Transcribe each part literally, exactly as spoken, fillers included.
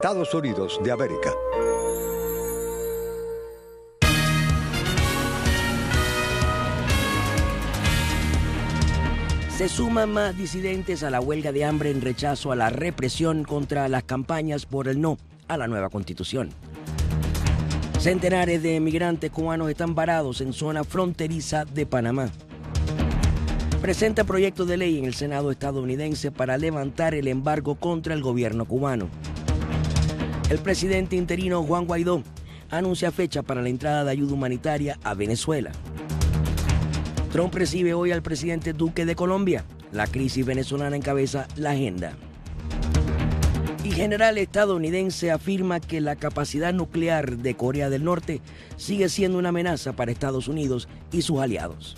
Estados Unidos de América. Se suman más disidentes a la huelga de hambre en rechazo a la represión contra las campañas por el no a la nueva constitución. Centenares de migrantes cubanos están varados en zona fronteriza de Panamá. Presenta proyecto de ley en el Senado estadounidense para levantar el embargo contra el gobierno cubano. El presidente interino Juan Guaidó anuncia fecha para la entrada de ayuda humanitaria a Venezuela. Trump recibe hoy al presidente Duque de Colombia. La crisis venezolana encabeza la agenda. Y general estadounidense afirma que la capacidad nuclear de Corea del Norte sigue siendo una amenaza para Estados Unidos y sus aliados.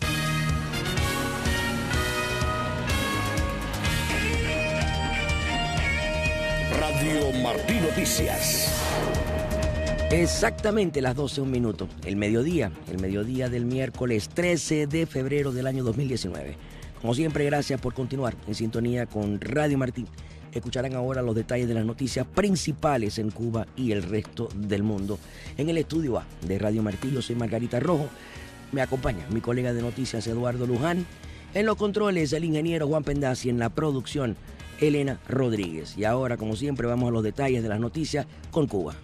Radio Martí Noticias. Exactamente las doce, un minuto. El mediodía, el mediodía del miércoles trece de febrero del año dos mil diecinueve. Como siempre, gracias por continuar en sintonía con Radio Martí. Escucharán ahora los detalles de las noticias principales en Cuba y el resto del mundo. En el estudio A de Radio Martí, yo soy Margarita Rojo. Me acompaña mi colega de noticias Eduardo Luján. En los controles, el ingeniero Juan Pendazzi. En la producción, Elena Rodríguez. Y ahora, como siempre, vamos a los detalles de las noticias con Cuba.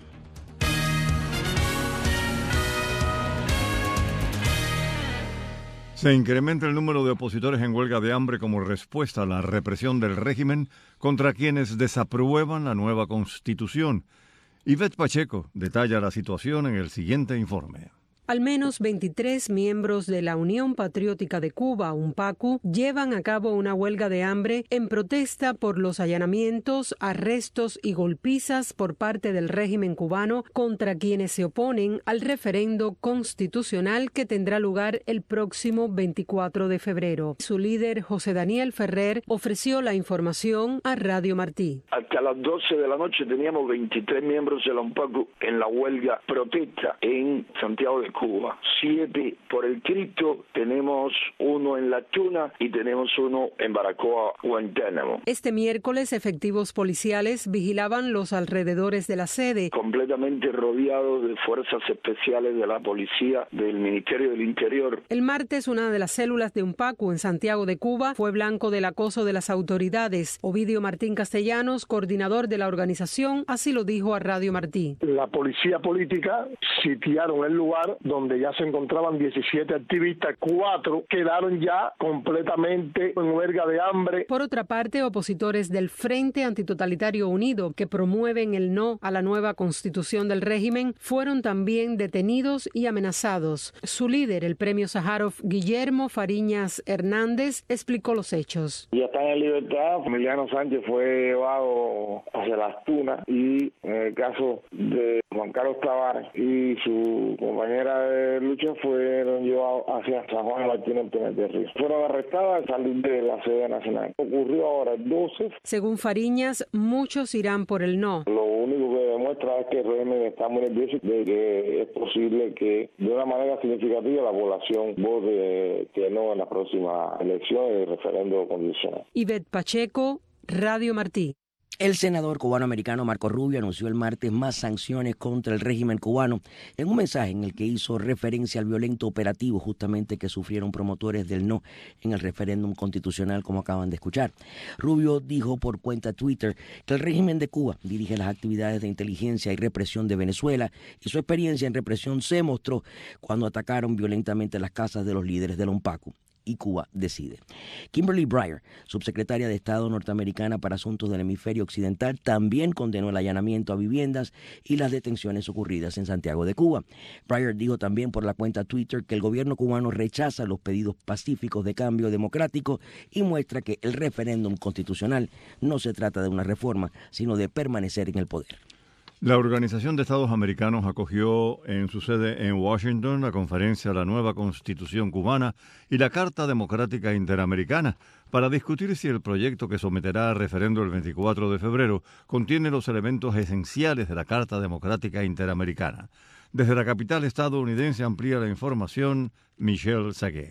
Se incrementa el número de opositores en huelga de hambre como respuesta a la represión del régimen contra quienes desaprueban la nueva Constitución. Ivette Pacheco detalla la situación en el siguiente informe. Al menos veintitrés miembros de la Unión Patriótica de Cuba, UNPACU, llevan a cabo una huelga de hambre en protesta por los allanamientos, arrestos y golpizas por parte del régimen cubano contra quienes se oponen al referendo constitucional que tendrá lugar el próximo veinticuatro de febrero. Su líder, José Daniel Ferrer, ofreció la información a Radio Martí. Hasta las doce de la noche teníamos veintitrés miembros de la UNPACU en la huelga protesta en Santiago de Cuba. Cuba, siete por el Cristo, tenemos uno en La Tuna y tenemos uno en Baracoa, Guantánamo. Este miércoles, efectivos policiales vigilaban los alrededores de la sede. Completamente rodeados de fuerzas especiales de la policía del Ministerio del Interior. El martes, una de las células de UNPACU en Santiago de Cuba fue blanco del acoso de las autoridades. Ovidio Martín Castellanos, coordinador de la organización, así lo dijo a Radio Martí. La policía política sitiaron el lugar donde ya se encontraban diecisiete activistas, cuatro quedaron ya completamente en huelga de hambre. Por otra parte, opositores del Frente Antitotalitario Unido, que promueven el no a la nueva constitución del régimen, fueron también detenidos y amenazados. Su líder, el premio Sájarov Guillermo Fariñas Hernández, explicó los hechos. Ya están en libertad. Emiliano Sánchez fue llevado hacia Las Tunas y en el caso de Juan Carlos Tavares y su compañera de lucha fueron llevados hacia San Juan de Martínez en Peñaterrío. Fueron arrestados al salir de la sede nacional. Ocurrió ahora el doce. Según Fariñas, muchos irán por el no. Lo único que demuestra es que el régimen está muy nervioso de que es posible que de una manera significativa la población vote que no en la próxima elección y referendo condicional. Ivette Pacheco, Radio Martí. El senador cubano-americano Marco Rubio anunció el martes más sanciones contra el régimen cubano en un mensaje en el que hizo referencia al violento operativo justamente que sufrieron promotores del no en el referéndum constitucional, como acaban de escuchar. Rubio dijo por cuenta Twitter que el régimen de Cuba dirige las actividades de inteligencia y represión de Venezuela y su experiencia en represión se mostró cuando atacaron violentamente las casas de los líderes del UNPACU. Y Cuba decide. Kimberly Breyer, subsecretaria de Estado norteamericana para Asuntos del Hemisferio Occidental, también condenó el allanamiento a viviendas y las detenciones ocurridas en Santiago de Cuba. Breyer dijo también por la cuenta Twitter que el gobierno cubano rechaza los pedidos pacíficos de cambio democrático y muestra que el referéndum constitucional no se trata de una reforma, sino de permanecer en el poder. La Organización de Estados Americanos acogió en su sede en Washington la conferencia La Nueva Constitución Cubana y la Carta Democrática Interamericana para discutir si el proyecto que someterá a referendo el veinticuatro de febrero contiene los elementos esenciales de la Carta Democrática Interamericana. Desde la capital estadounidense amplía la información Michelle Sagué.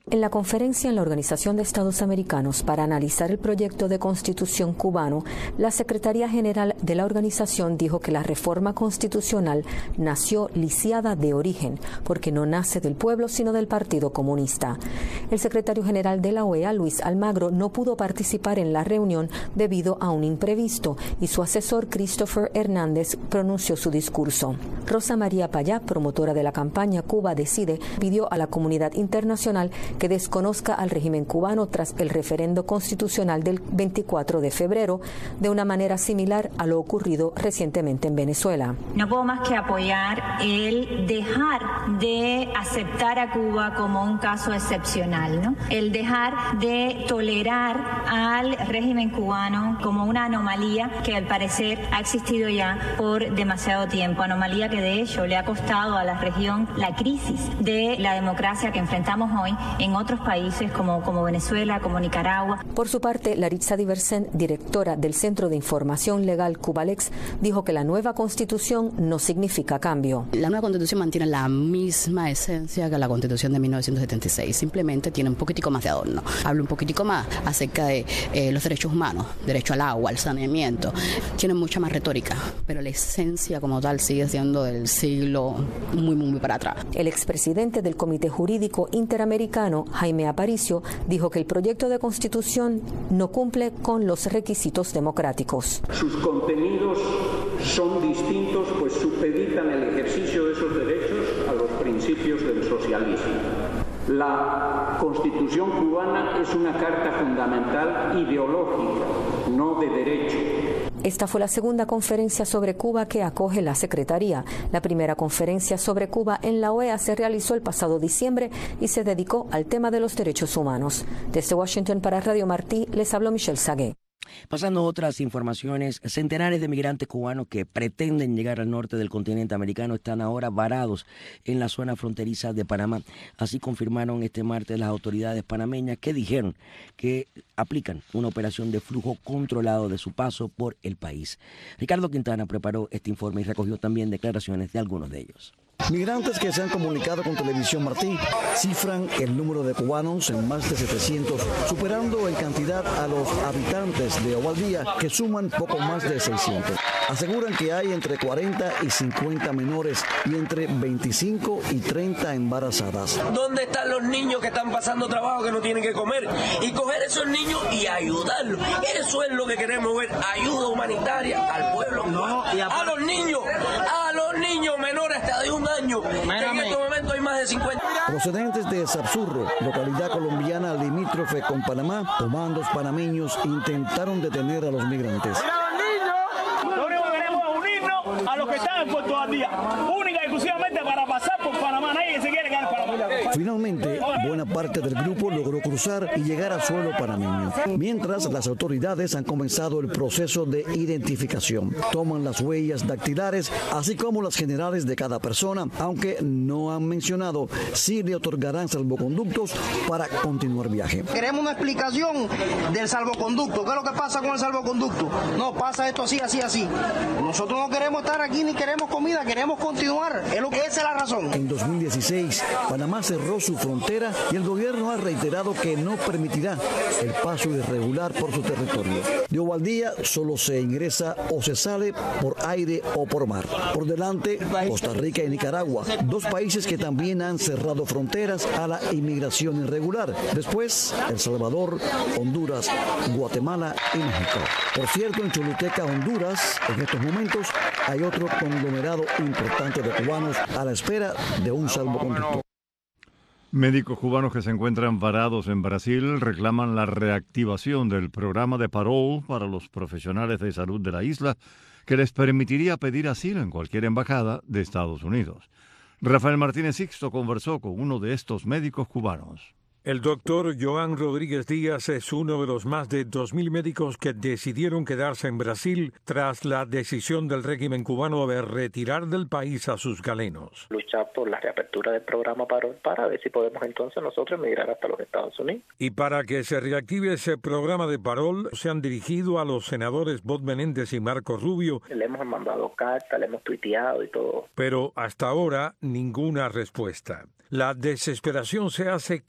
En la conferencia en la Organización de Estados Americanos para analizar el proyecto de constitución cubano, la Secretaría General de la organización dijo que la reforma constitucional nació lisiada de origen, porque no nace del pueblo sino del Partido Comunista. El secretario general de la O E A, Luis Almagro, no pudo participar en la reunión debido a un imprevisto y su asesor Christopher Hernández pronunció su discurso. Rosa María Payá, promotora de la campaña Cuba Decide, pidió a la comunidad internacional que desconozca al régimen cubano tras el referendo constitucional del veinticuatro de febrero, de una manera similar a lo ocurrido recientemente en Venezuela. No puedo más que apoyar el dejar de aceptar a Cuba como un caso excepcional, ¿no? El dejar de tolerar al régimen cubano como una anomalía que al parecer ha existido ya por demasiado tiempo, anomalía que de hecho le ha costado a la región la crisis de la democracia que enfrentamos hoy en otros países como, como Venezuela, como Nicaragua. Por su parte, Laritza Diversen, directora del Centro de Información Legal Cubalex, dijo que la nueva constitución no significa cambio. La nueva constitución mantiene la misma esencia que la constitución de mil novecientos setenta y seis, simplemente tiene un poquitico más de adorno. Habla un poquitico más acerca de eh, los derechos humanos, derecho al agua, al saneamiento. Tiene mucha más retórica, pero la esencia como tal sigue siendo del siglo muy, muy, muy para atrás. El expresidente del Comité Jurídico Interamericano, Jaime Aparicio, dijo que el proyecto de constitución no cumple con los requisitos democráticos. Sus contenidos son distintos, pues supeditan el ejercicio de esos derechos a los principios del socialismo. La Constitución cubana es una carta fundamental ideológica, no de derecho. Esta fue la segunda conferencia sobre Cuba que acoge la Secretaría. La primera conferencia sobre Cuba en la O E A se realizó el pasado diciembre y se dedicó al tema de los derechos humanos. Desde Washington para Radio Martí les habló Michelle Sagué. Pasando a otras informaciones, centenares de migrantes cubanos que pretenden llegar al norte del continente americano están ahora varados en la zona fronteriza de Panamá. Así confirmaron este martes las autoridades panameñas, que dijeron que aplican una operación de flujo controlado de su paso por el país. Ricardo Quintana preparó este informe y recogió también declaraciones de algunos de ellos. Migrantes que se han comunicado con Televisión Martí cifran el número de cubanos en más de setecientos, superando en cantidad a los habitantes de Ovaldía, que suman poco más de seiscientos. Aseguran que hay entre cuarenta y cincuenta menores y entre veinticinco y treinta embarazadas. ¿Dónde están los niños que están pasando trabajo, que no tienen que comer? Y coger esos niños y ayudarlos. Eso es lo que queremos ver, ayuda humanitaria al pueblo. No, y a... a los niños, a los niños menores hasta de un año. En este momento hay más de cincuenta. Procedentes de Sapsurro, localidad colombiana limítrofe con Panamá, comandos panameños intentaron detener a los migrantes. Lo único que queremos es unirnos a los que están en Puerto Valdía, única y exclusivamente para pasar por Panamá. Nadie se quiere quedar en Panamá. Finalmente, buena parte del grupo logró cruzar y llegar a suelo panameño. Mientras, las autoridades han comenzado el proceso de identificación. Toman las huellas dactilares, así como las generales de cada persona, aunque no han mencionado si le otorgarán salvoconductos para continuar viaje. Queremos una explicación del salvoconducto. ¿Qué es lo que pasa con el salvoconducto? No, pasa esto así, así, así. Nosotros no queremos estar aquí ni queremos comida, queremos continuar. Es lo que, esa es la razón. En dos mil dieciséis, Panamá cerró su frontera y el gobierno ha reiterado que no permitirá el paso irregular por su territorio. De Ovaldía solo se ingresa o se sale por aire o por mar. Por delante, Costa Rica y Nicaragua, dos países que también han cerrado fronteras a la inmigración irregular. Después, El Salvador, Honduras, Guatemala y México. Por cierto, en Choluteca, Honduras, en estos momentos hay otro conglomerado importante de cubanos a la espera de un salvoconducto. Médicos cubanos que se encuentran varados en Brasil reclaman la reactivación del programa de parol para los profesionales de salud de la isla, que les permitiría pedir asilo en cualquier embajada de Estados Unidos. Rafael Martínez Sixto conversó con uno de estos médicos cubanos. El doctor Joan Rodríguez Díaz es uno de los más de dos mil médicos que decidieron quedarse en Brasil tras la decisión del régimen cubano de retirar del país a sus galenos. Luchar por la reapertura del programa Parol para ver si podemos entonces nosotros emigrar hasta los Estados Unidos. Y para que se reactive ese programa de Parol, se han dirigido a los senadores Bob Menéndez y Marco Rubio. Le hemos mandado cartas, le hemos tuiteado y todo. Pero hasta ahora ninguna respuesta. La desesperación se hace cada día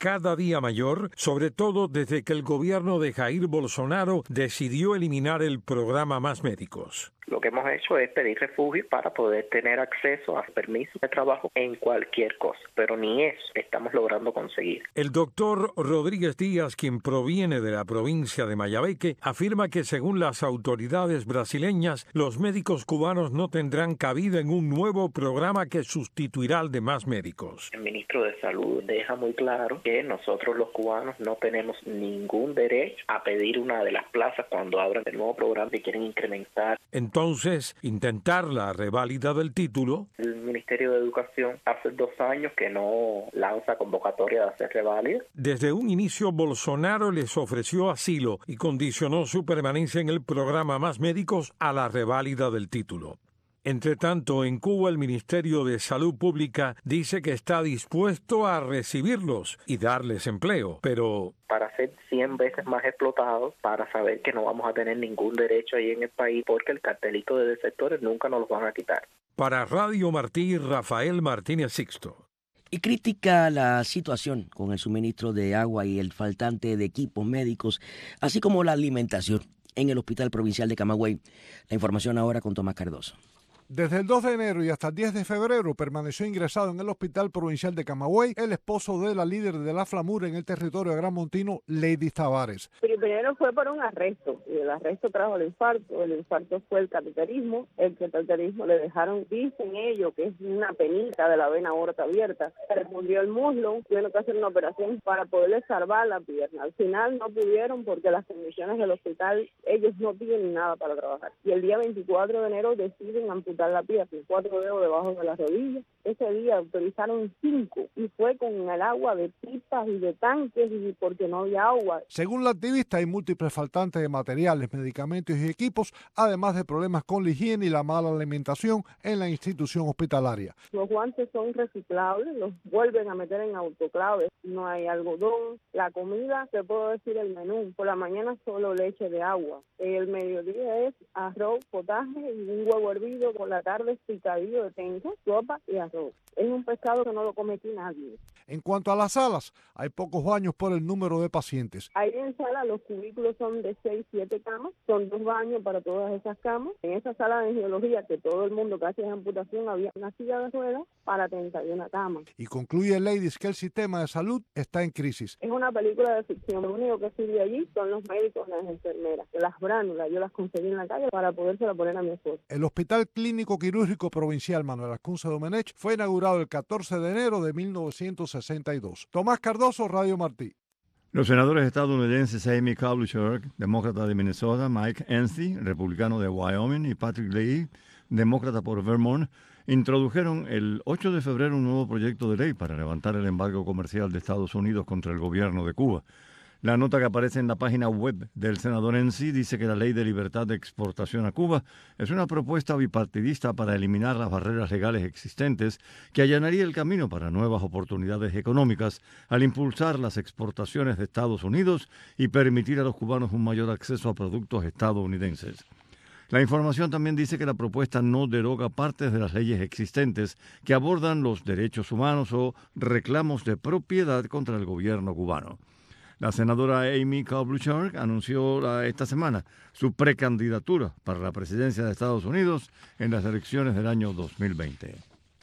día mayor, sobre todo desde que el gobierno de Jair Bolsonaro decidió eliminar el programa Más Médicos. Lo que hemos hecho es pedir refugio para poder tener acceso a permisos de trabajo en cualquier cosa, pero ni eso estamos logrando conseguir. El doctor Rodríguez Díaz, quien proviene de la provincia de Mayabeque, afirma que según las autoridades brasileñas, los médicos cubanos no tendrán cabida en un nuevo programa que sustituirá al de Más Médicos. El ministro de Salud deja muy claro que nosotros los cubanos no tenemos ningún derecho a pedir una de las plazas cuando abran el nuevo programa que quieren incrementar. Entonces, intentar la reválida del título. El Ministerio de Educación hace dos años que no lanza convocatoria de hacer reválida. Desde un inicio, Bolsonaro les ofreció asilo y condicionó su permanencia en el programa Más Médicos a la reválida del título. Entre tanto, en Cuba el Ministerio de Salud Pública dice que está dispuesto a recibirlos y darles empleo, pero para ser cien veces más explotados, para saber que no vamos a tener ningún derecho ahí en el país, porque el cartelito de desertores nunca nos los van a quitar. Para Radio Martí, Rafael Martínez Sixto. Y critica la situación con el suministro de agua y el faltante de equipos médicos, así como la alimentación en el Hospital Provincial de Camagüey. La información ahora con Tomás Cardoso. Desde el dos de enero y hasta el diez de febrero permaneció ingresado en el Hospital Provincial de Camagüey el esposo de la líder de la FLAMUR en el territorio agramontino, Lady Tavares. Primero fue por un arresto, y el arresto trajo el infarto, el infarto fue el cateterismo, el cateterismo le dejaron, dicen ellos, que es una penita de la vena aorta abierta, se refundió el muslo, tuvieron que hacer una operación para poderle salvar la pierna. Al final no pudieron porque las condiciones del hospital, ellos no tienen nada para trabajar. Y el día veinticuatro de enero deciden amputar la pierna, cuatro dedos debajo de las rodillas. Ese día autorizaron cinco y fue con el agua de pipas y de tanques y porque no había agua. Según la activista, hay múltiples faltantes de materiales, medicamentos y equipos, además de problemas con la higiene y la mala alimentación en la institución hospitalaria. Los guantes son reciclables, los vuelven a meter en autoclaves, no hay algodón. La comida, te puedo decir el menú, por la mañana solo leche de agua, el mediodía es arroz, potaje y un huevo hervido, por la tarde picadillo de tenco, sopa y arroz. Es un pescado que no lo come aquí nadie. En cuanto a las salas, hay pocos baños por el número de pacientes. Ahí en sala los cubículos son de seis, siete camas, son dos baños para todas esas camas. En esa sala de angiología, que todo el mundo casi es amputación, había una silla de ruedas para treinta y una camas. Y concluye Ladies que el sistema de salud está en crisis. Es una película de ficción. Lo único que sirve allí son los médicos y las enfermeras. Las bránulas yo las conseguí en la calle para podérsela poner a mi esposo. El Hospital Clínico Quirúrgico Provincial Manuel Ascunce Domenech fue inaugurado el catorce de enero de mil novecientos sesenta y dos. Tomás Cardoso, Radio Martí. Los senadores estadounidenses Amy Klobuchar, demócrata de Minnesota, Mike Enzi, republicano de Wyoming, y Patrick Leahy, demócrata por Vermont, introdujeron el ocho de febrero un nuevo proyecto de ley para levantar el embargo comercial de Estados Unidos contra el gobierno de Cuba. La nota que aparece en la página web del senador Enzi dice que la Ley de Libertad de Exportación a Cuba es una propuesta bipartidista para eliminar las barreras legales existentes que allanaría el camino para nuevas oportunidades económicas al impulsar las exportaciones de Estados Unidos y permitir a los cubanos un mayor acceso a productos estadounidenses. La información también dice que la propuesta no deroga partes de las leyes existentes que abordan los derechos humanos o reclamos de propiedad contra el gobierno cubano. La senadora Amy Klobuchar anunció la, esta semana su precandidatura para la presidencia de Estados Unidos en las elecciones del año dos mil veinte.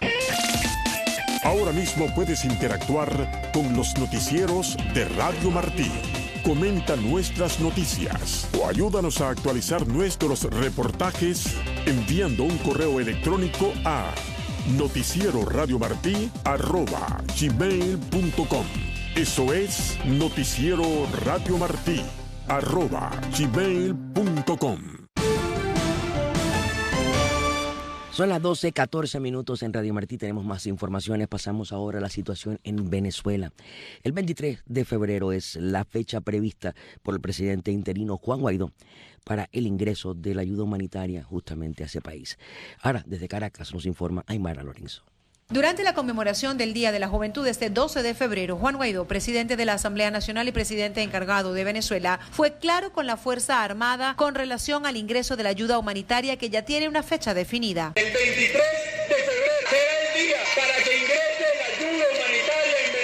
Ahora mismo puedes interactuar con los noticieros de Radio Martí. Comenta nuestras noticias o ayúdanos a actualizar nuestros reportajes enviando un correo electrónico a noticieroradiomartí arroba gmail punto com. Eso es Noticiero Radio Martí, arroba gmail punto com. Son las doce, catorce minutos en Radio Martí. Tenemos más informaciones. Pasamos ahora a la situación en Venezuela. El veintitrés de febrero es la fecha prevista por el presidente interino Juan Guaidó para el ingreso de la ayuda humanitaria justamente a ese país. Ahora, desde Caracas nos informa Aymara Lorenzo. Durante la conmemoración del Día de la Juventud este doce de febrero, Juan Guaidó, presidente de la Asamblea Nacional y presidente encargado de Venezuela, fue claro con la Fuerza Armada con relación al ingreso de la ayuda humanitaria que ya tiene una fecha definida. El veintitrés de febrero será el día para que ingrese la ayuda humanitaria en Venezuela.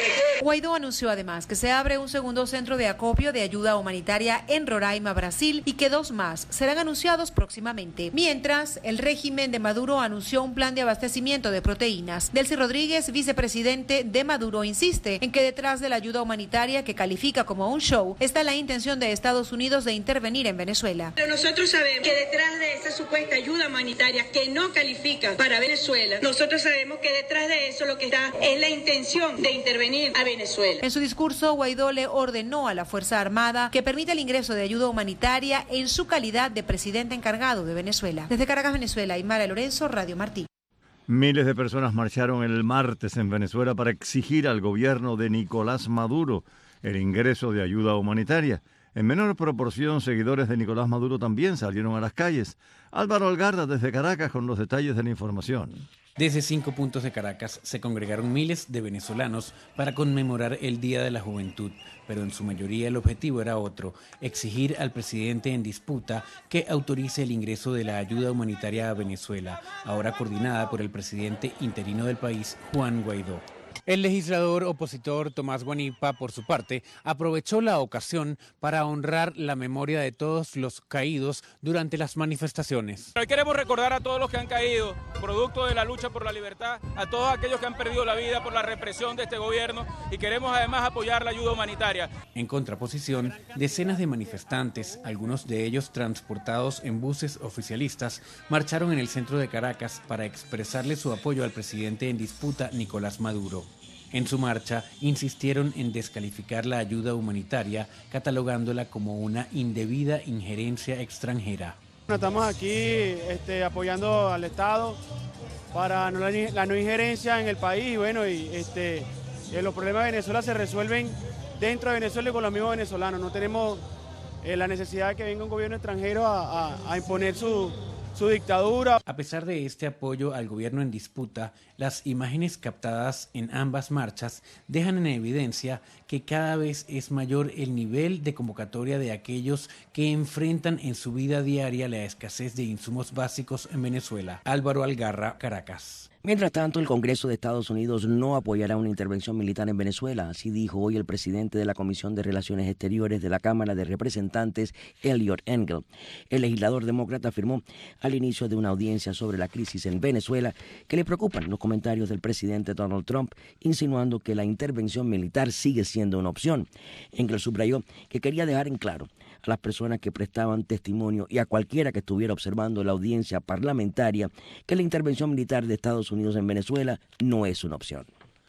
Guaidó anunció además que se abre un segundo centro de acopio de ayuda humanitaria en Roraima, Brasil, y que dos más serán anunciados próximamente. Mientras, el régimen de Maduro anunció un plan de abastecimiento de proteínas. Delcy Rodríguez, vicepresidente de Maduro, insiste en que detrás de la ayuda humanitaria, que califica como un show, está la intención de Estados Unidos de intervenir en Venezuela. Pero nosotros sabemos que detrás de esa supuesta ayuda humanitaria que no califica para Venezuela, nosotros sabemos que detrás de eso lo que está es la intención de intervenir a Venezuela. En su discurso, Guaidó le ordenó a la Fuerza Armada que permita el ingreso de ayuda humanitaria en su calidad de presidente encargado de Venezuela. Desde Caracas, Venezuela, Aymara Lorenzo, Radio Martí. Miles de personas marcharon el martes en Venezuela para exigir al gobierno de Nicolás Maduro el ingreso de ayuda humanitaria. En menor proporción, seguidores de Nicolás Maduro también salieron a las calles. Álvaro Algarra desde Caracas con los detalles de la información. Desde cinco puntos de Caracas se congregaron miles de venezolanos para conmemorar el Día de la Juventud, pero en su mayoría el objetivo era otro: exigir al presidente en disputa que autorice el ingreso de la ayuda humanitaria a Venezuela, ahora coordinada por el presidente interino del país, Juan Guaidó. El legislador opositor Tomás Guanipa, por su parte, aprovechó la ocasión para honrar la memoria de todos los caídos durante las manifestaciones. Hoy queremos recordar a todos los que han caído, producto de la lucha por la libertad, a todos aquellos que han perdido la vida por la represión de este gobierno, y queremos además apoyar la ayuda humanitaria. En contraposición, decenas de manifestantes, algunos de ellos transportados en buses oficialistas, marcharon en el centro de Caracas para expresarle su apoyo al presidente en disputa, Nicolás Maduro. En su marcha, insistieron en descalificar la ayuda humanitaria, catalogándola como una indebida injerencia extranjera. Estamos aquí este, apoyando al Estado para no, la, la no injerencia en el país. Bueno, y este, eh, los problemas de Venezuela se resuelven dentro de Venezuela y con los mismos venezolanos. No tenemos eh, la necesidad de que venga un gobierno extranjero a, a, a imponer su... su dictadura. A pesar de este apoyo al gobierno en disputa, las imágenes captadas en ambas marchas dejan en evidencia que cada vez es mayor el nivel de convocatoria de aquellos que enfrentan en su vida diaria la escasez de insumos básicos en Venezuela. Álvaro Algarra, Caracas. Mientras tanto, el Congreso de Estados Unidos no apoyará una intervención militar en Venezuela, así dijo hoy el presidente de la Comisión de Relaciones Exteriores de la Cámara de Representantes, Eliot Engel. El legislador demócrata afirmó al inicio de una audiencia sobre la crisis en Venezuela que le preocupan los comentarios del presidente Donald Trump, insinuando que la intervención militar sigue siendo una opción. Engel subrayó que quería dejar en claro a las personas que prestaban testimonio y a cualquiera que estuviera observando la audiencia parlamentaria que la intervención militar de Estados Unidos en Venezuela no es una opción.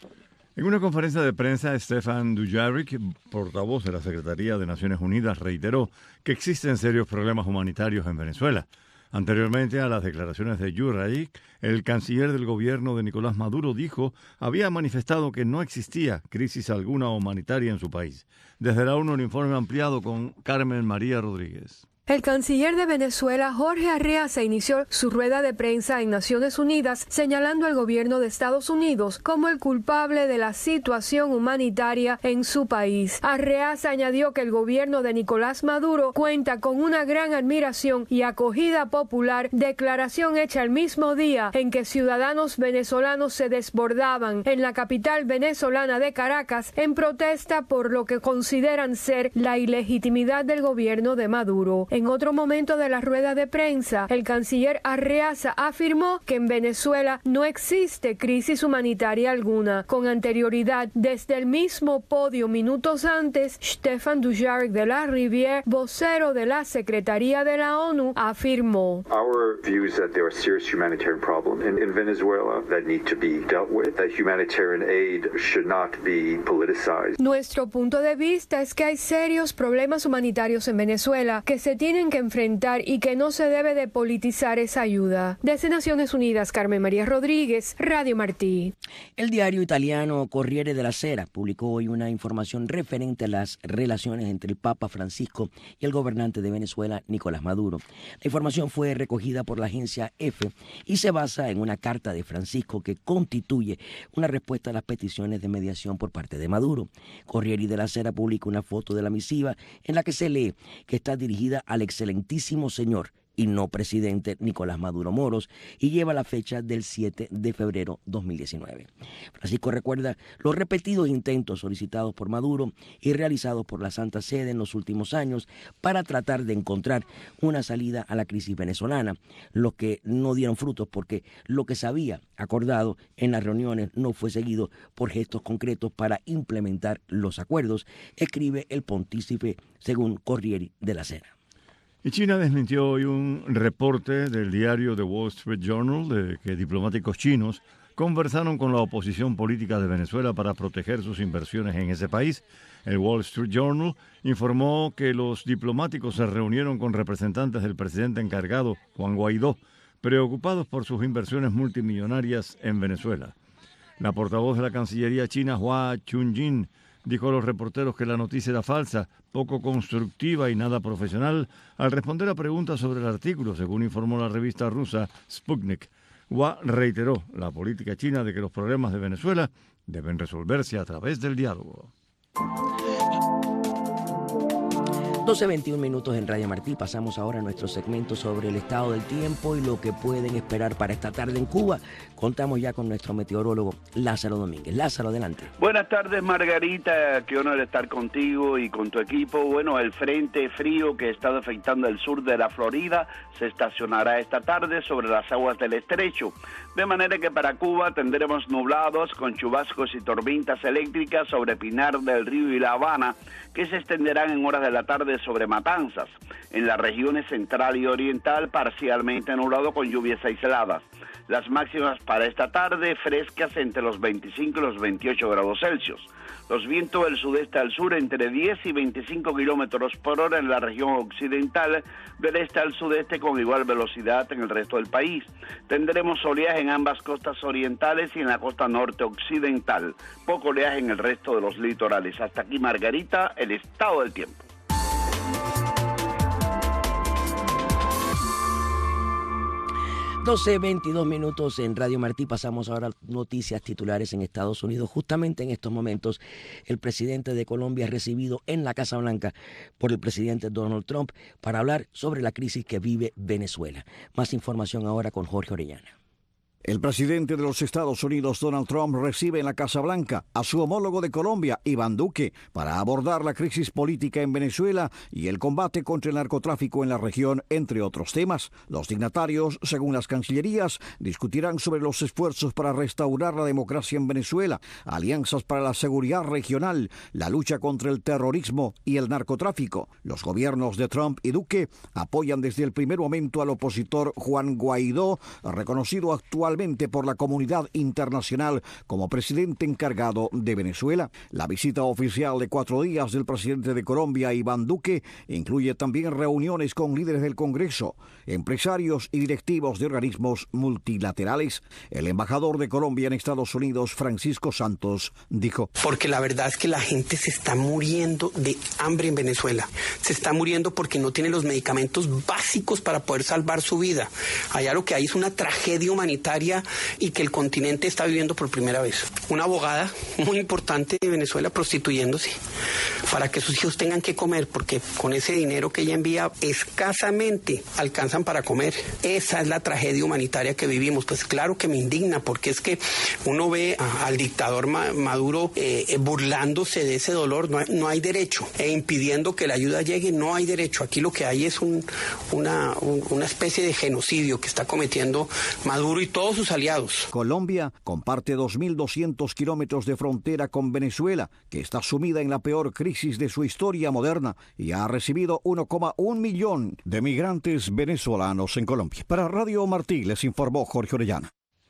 En una conferencia de prensa, Stefan Dujarric, portavoz de la Secretaría de Naciones Unidas, reiteró que existen serios problemas humanitarios en Venezuela. Anteriormente a las declaraciones de Dujarric, el canciller del gobierno de Nicolás Maduro dijo había manifestado que no existía crisis alguna humanitaria en su país. Desde la ONU, un informe ampliado con Carmen María Rodríguez. El canciller de Venezuela, Jorge Arreaza, inició su rueda de prensa en Naciones Unidas señalando al gobierno de Estados Unidos como el culpable de la situación humanitaria en su país. Arreaza añadió que el gobierno de Nicolás Maduro cuenta con una gran admiración y acogida popular, declaración hecha el mismo día en que ciudadanos venezolanos se desbordaban en la capital venezolana de Caracas en protesta por lo que consideran ser la ilegitimidad del gobierno de Maduro. En otro momento de la rueda de prensa, el canciller Arreaza afirmó que en Venezuela no existe crisis humanitaria alguna. Con anterioridad, desde el mismo podio minutos antes, Stefan Dujarric de la Rivière, vocero de la Secretaría de la ONU, afirmó: Our view is that there are serious humanitarian problems in, in Venezuela that need to be dealt with. That humanitarian aid should not be politicized. Nuestro punto de vista es que hay serios problemas humanitarios en Venezuela que se tienen que enfrentar y que no se debe de politizar esa ayuda. Desde Naciones Unidas, Carmen María Rodríguez, Radio Martí. El diario italiano Corriere della Sera publicó hoy una información referente a las relaciones entre el Papa Francisco y el gobernante de Venezuela, Nicolás Maduro. La información fue recogida por la agencia EFE y se basa en una carta de Francisco que constituye una respuesta a las peticiones de mediación por parte de Maduro. Corriere della Sera publica una foto de la misiva en la que se lee que está dirigida al excelentísimo señor y no presidente Nicolás Maduro Moros, y lleva la fecha del siete de febrero de dos mil diecinueve. Francisco recuerda los repetidos intentos solicitados por Maduro y realizados por la Santa Sede en los últimos años para tratar de encontrar una salida a la crisis venezolana, los que no dieron frutos porque lo que se había acordado en las reuniones no fue seguido por gestos concretos para implementar los acuerdos, escribe el pontífice según Corriere della Sera. Y China desmintió hoy un reporte del diario The Wall Street Journal de que diplomáticos chinos conversaron con la oposición política de Venezuela para proteger sus inversiones en ese país. El Wall Street Journal informó que los diplomáticos se reunieron con representantes del presidente encargado, Juan Guaidó, preocupados por sus inversiones multimillonarias en Venezuela. La portavoz de la Cancillería china, Hua Chunying, dijo a los reporteros que la noticia era falsa, poco constructiva y nada profesional, al responder a preguntas sobre el artículo, según informó la revista rusa Sputnik. Hua reiteró la política china de que los problemas de Venezuela deben resolverse a través del diálogo. doce veintiún minutos en Radio Martí. Pasamos ahora a nuestro segmento sobre el estado del tiempo y lo que pueden esperar para esta tarde en Cuba. Contamos ya con nuestro meteorólogo Lázaro Domínguez. Lázaro, adelante. Buenas tardes, Margarita. Qué honor estar contigo y con tu equipo. Bueno, el frente frío que ha estado afectando el sur de la Florida se estacionará esta tarde sobre las aguas del estrecho. De manera que para Cuba tendremos nublados con chubascos y tormentas eléctricas sobre Pinar del Río y La Habana, que se extenderán en horas de la tarde sobre Matanzas. En las regiones central y oriental, parcialmente nublado con lluvias aisladas. Las máximas para esta tarde frescas entre los veinticinco y los veintiocho grados Celsius. Los vientos del sudeste al sur entre diez y veinticinco kilómetros por hora en la región occidental, del este al sudeste con igual velocidad en el resto del país. Tendremos oleaje en ambas costas orientales y en la costa norte occidental. Poco oleaje en el resto de los litorales. Hasta aquí, Margarita, el estado del tiempo. doce veintidós minutos en Radio Martí. Pasamos ahora a noticias titulares en Estados Unidos. Justamente en estos momentos, el presidente de Colombia es recibido en la Casa Blanca por el presidente Donald Trump para hablar sobre la crisis que vive Venezuela. Más información ahora con Jorge Orellana. El presidente de los Estados Unidos, Donald Trump, recibe en la Casa Blanca a su homólogo de Colombia, Iván Duque, para abordar la crisis política en Venezuela y el combate contra el narcotráfico en la región, entre otros temas. Los dignatarios, según las cancillerías, discutirán sobre los esfuerzos para restaurar la democracia en Venezuela, alianzas para la seguridad regional, la lucha contra el terrorismo y el narcotráfico. Los gobiernos de Trump y Duque apoyan desde el primer momento al opositor Juan Guaidó, reconocido actualmente por la comunidad internacional como presidente encargado de Venezuela. La visita oficial de cuatro días del presidente de Colombia, Iván Duque, incluye también reuniones con líderes del Congreso, empresarios y directivos de organismos multilaterales. El embajador de Colombia en Estados Unidos, Francisco Santos, dijo: Porque la verdad es que la gente se está muriendo de hambre en Venezuela. Se está muriendo porque no tiene los medicamentos básicos para poder salvar su vida. Allá lo que hay es una tragedia humanitaria y que el continente está viviendo por primera vez. Una abogada muy importante de Venezuela prostituyéndose para que sus hijos tengan que comer, porque con ese dinero que ella envía escasamente alcanzan para comer. Esa es la tragedia humanitaria que vivimos. Pues claro que me indigna, porque es que uno ve a, al dictador Maduro eh, burlándose de ese dolor. No hay, no hay derecho, e impidiendo que la ayuda llegue. No hay derecho. Aquí lo que hay es un, una, un, una especie de genocidio que está cometiendo Maduro y todos sus aliados. Colombia comparte dos mil doscientos kilómetros de frontera con Venezuela, que está sumida en la peor crisis de su historia moderna y ha recibido uno coma uno millón de migrantes venezolanos en Colombia. Para Radio Martí les informó Jorge Orellana.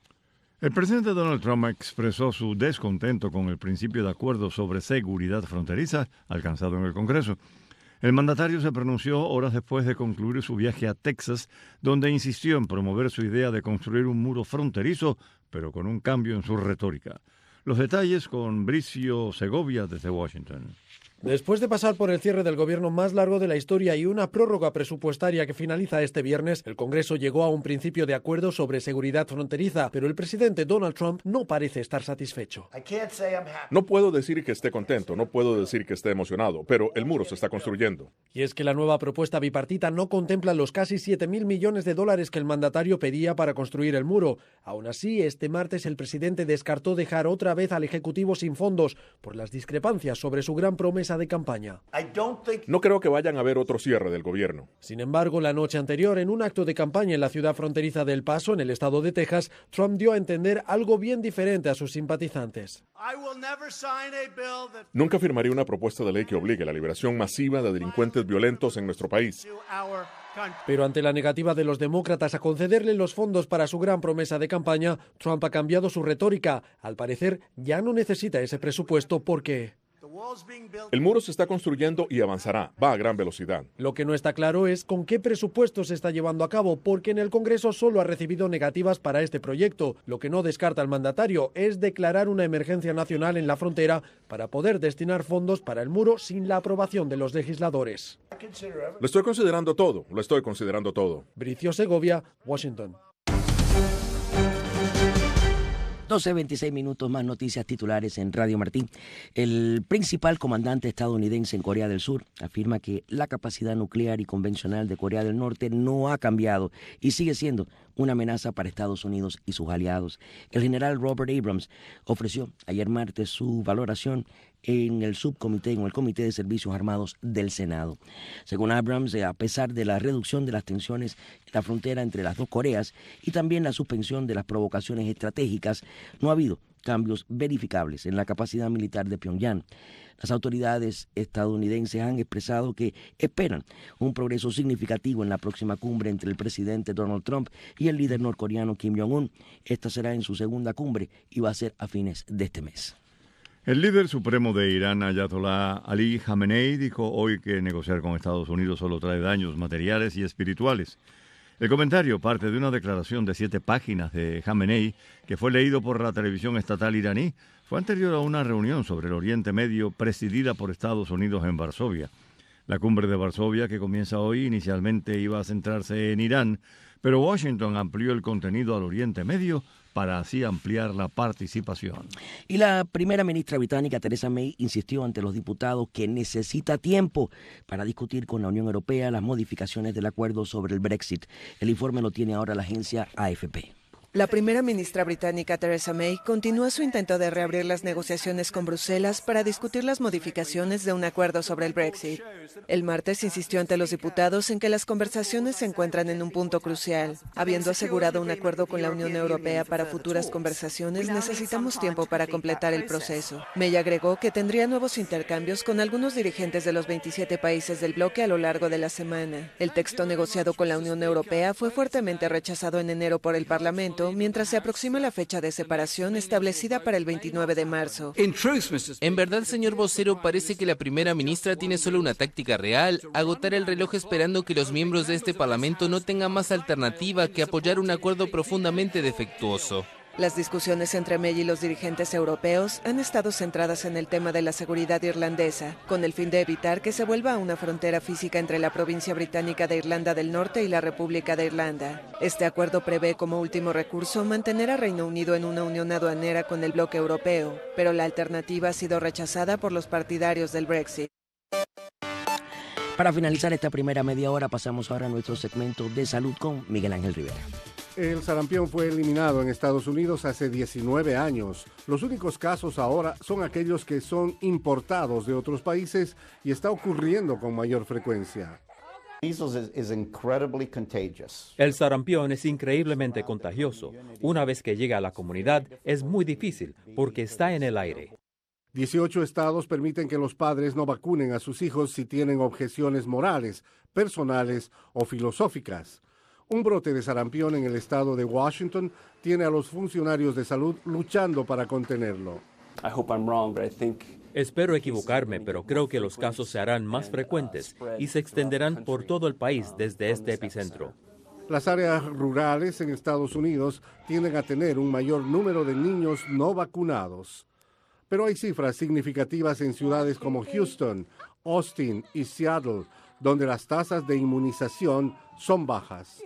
El presidente Donald Trump expresó su descontento con el principio de acuerdo sobre seguridad fronteriza alcanzado en el Congreso. El mandatario se pronunció horas después de concluir su viaje a Texas, donde insistió en promover su idea de construir un muro fronterizo, pero con un cambio en su retórica. Los detalles con Bricio Segovia desde Washington. Después de pasar por el cierre del gobierno más largo de la historia y una prórroga presupuestaria que finaliza este viernes, el Congreso llegó a un principio de acuerdo sobre seguridad fronteriza, pero el presidente Donald Trump no parece estar satisfecho. No puedo decir que esté contento, no puedo decir que esté emocionado, pero el muro se está construyendo. Y es que la nueva propuesta bipartita no contempla los casi siete mil millones de dólares que el mandatario pedía para construir el muro. Aún así, este martes el presidente descartó dejar otra vez al Ejecutivo sin fondos por las discrepancias sobre su gran promesa de campaña. No creo que vayan a haber otro cierre del gobierno. Sin embargo, la noche anterior, en un acto de campaña en la ciudad fronteriza de El Paso, en el estado de Texas, Trump dio a entender algo bien diferente a sus simpatizantes. Nunca firmaría una propuesta de ley que obligue la liberación masiva de delincuentes violentos en nuestro país. Pero ante la negativa de los demócratas a concederle los fondos para su gran promesa de campaña, Trump ha cambiado su retórica. Al parecer, ya no necesita ese presupuesto porque... El muro se está construyendo y avanzará, va a gran velocidad. Lo que no está claro es con qué presupuesto se está llevando a cabo, porque en el Congreso solo ha recibido negativas para este proyecto. Lo que no descarta el mandatario es declarar una emergencia nacional en la frontera para poder destinar fondos para el muro sin la aprobación de los legisladores. Lo estoy considerando todo, lo estoy considerando todo. Bricio Segovia, Washington. doce veintiséis minutos, más noticias titulares en Radio Martí. El principal comandante estadounidense en Corea del Sur afirma que la capacidad nuclear y convencional de Corea del Norte no ha cambiado y sigue siendo una amenaza para Estados Unidos y sus aliados. El general Robert Abrams ofreció ayer martes su valoración en el subcomité, en el Comité de Servicios Armados del Senado. Según Abrams, a pesar de la reducción de las tensiones en la frontera entre las dos Coreas y también la suspensión de las provocaciones estratégicas, no ha habido cambios verificables en la capacidad militar de Pyongyang. Las autoridades estadounidenses han expresado que esperan un progreso significativo en la próxima cumbre entre el presidente Donald Trump y el líder norcoreano Kim Jong-un. Esta será en su segunda cumbre y va a ser a fines de este mes. El líder supremo de Irán, Ayatollah Ali Khamenei, dijo hoy que negociar con Estados Unidos solo trae daños materiales y espirituales. El comentario parte de una declaración de siete páginas de Khamenei que fue leído por la televisión estatal iraní. Fue anterior a una reunión sobre el Oriente Medio presidida por Estados Unidos en Varsovia. La cumbre de Varsovia, que comienza hoy, inicialmente iba a centrarse en Irán, pero Washington amplió el contenido al Oriente Medio para así ampliar la participación. Y la primera ministra británica, Theresa May, insistió ante los diputados que necesita tiempo para discutir con la Unión Europea las modificaciones del acuerdo sobre el Brexit. El informe lo tiene ahora la agencia A F P. La primera ministra británica Theresa May continúa su intento de reabrir las negociaciones con Bruselas para discutir las modificaciones de un acuerdo sobre el Brexit. El martes insistió ante los diputados en que las conversaciones se encuentran en un punto crucial. Habiendo asegurado un acuerdo con la Unión Europea para futuras conversaciones, necesitamos tiempo para completar el proceso. May agregó que tendría nuevos intercambios con algunos dirigentes de los veintisiete países del bloque a lo largo de la semana. El texto negociado con la Unión Europea fue fuertemente rechazado en enero por el Parlamento, mientras se aproxima la fecha de separación establecida para el veintinueve de marzo. En verdad, señor vocero, parece que la primera ministra tiene solo una táctica real: agotar el reloj esperando que los miembros de este Parlamento no tengan más alternativa que apoyar un acuerdo profundamente defectuoso. Las discusiones entre May y los dirigentes europeos han estado centradas en el tema de la seguridad irlandesa, con el fin de evitar que se vuelva una frontera física entre la provincia británica de Irlanda del Norte y la República de Irlanda. Este acuerdo prevé como último recurso mantener a Reino Unido en una unión aduanera con el bloque europeo, pero la alternativa ha sido rechazada por los partidarios del Brexit. Para finalizar esta primera media hora, pasamos ahora a nuestro segmento de salud con Miguel Ángel Rivera. El sarampión fue eliminado en Estados Unidos hace diecinueve años. Los únicos casos ahora son aquellos que son importados de otros países y está ocurriendo con mayor frecuencia. El sarampión es increíblemente contagioso. Una vez que llega a la comunidad, es muy difícil porque está en el aire. dieciocho estados permiten que los padres no vacunen a sus hijos si tienen objeciones morales, personales o filosóficas. Un brote de sarampión en el estado de Washington tiene a los funcionarios de salud luchando para contenerlo. Espero equivocarme, pero creo que los casos se harán más frecuentes y se extenderán por todo el país desde este epicentro. Las áreas rurales en Estados Unidos tienden a tener un mayor número de niños no vacunados. Pero hay cifras significativas en ciudades como Houston, Austin y Seattle, donde las tasas de inmunización son bajas.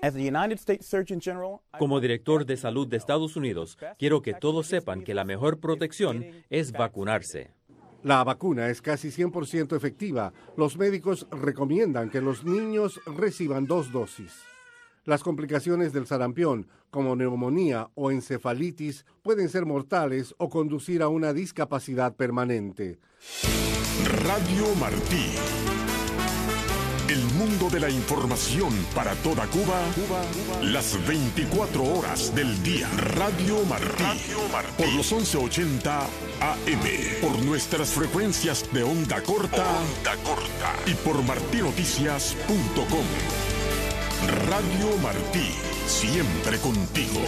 Como director de salud de Estados Unidos, quiero que todos sepan que la mejor protección es vacunarse. La vacuna es casi cien por ciento efectiva. Los médicos recomiendan que los niños reciban dos dosis. Las complicaciones del sarampión, como neumonía o encefalitis, pueden ser mortales o conducir a una discapacidad permanente. Radio Martí. El mundo de la información para toda Cuba, Cuba, Cuba. Las veinticuatro horas del día. Radio Martí. Radio Martí. Por los once ochenta A M. Por nuestras frecuencias de onda corta. Onda corta. Y por martí noticias punto com. Radio Martí. Siempre contigo.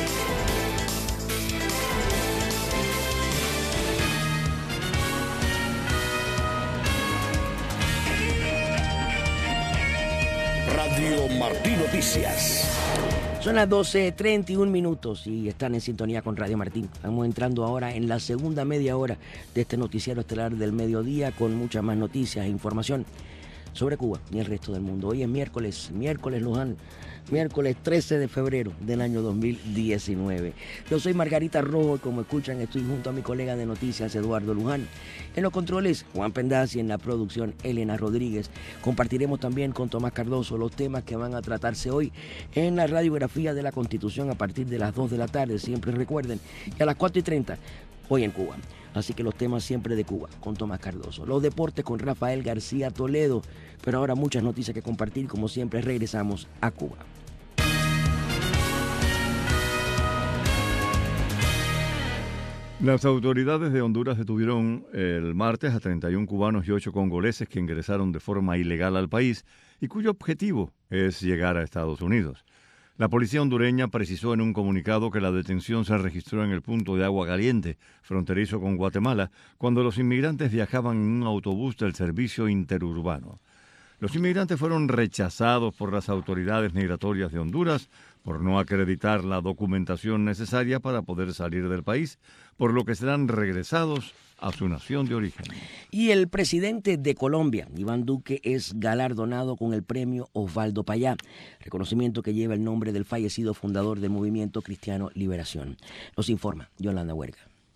Radio Martí Noticias. Son las doce treinta y un minutos y están en sintonía con Radio Martí. Estamos entrando ahora en la segunda media hora de este noticiero estelar del mediodía con muchas más noticias e información sobre Cuba y el resto del mundo. Hoy es miércoles, miércoles Luján, miércoles trece de febrero del año dos mil diecinueve. Yo soy Margarita Rojo y como escuchan estoy junto a mi colega de noticias Eduardo Luján. En los controles Juan Pendaz y en la producción Elena Rodríguez. Compartiremos también con Tomás Cardoso los temas que van a tratarse hoy en la radiografía de la Constitución a partir de las dos de la tarde. Siempre recuerden, y a las cuatro y treinta hoy en Cuba. Así que los temas siempre de Cuba, con Tomás Cardoso. Los deportes con Rafael García Toledo. Pero ahora muchas noticias que compartir. Como siempre, regresamos a Cuba. Las autoridades de Honduras detuvieron el martes a treinta y un cubanos y ocho congoleses que ingresaron de forma ilegal al país y cuyo objetivo es llegar a Estados Unidos. La policía hondureña precisó en un comunicado que la detención se registró en el punto de Agua Caliente, fronterizo con Guatemala, cuando los inmigrantes viajaban en un autobús del servicio interurbano. Los inmigrantes fueron rechazados por las autoridades migratorias de Honduras por no acreditar la documentación necesaria para poder salir del país, por lo que serán regresados a su nación de origen. Y el presidente de Colombia, Iván Duque, es galardonado con el premio Osvaldo Payá, reconocimiento que lleva el nombre del fallecido fundador del Movimiento Cristiano Liberación. Nos informa Yolanda Huerga.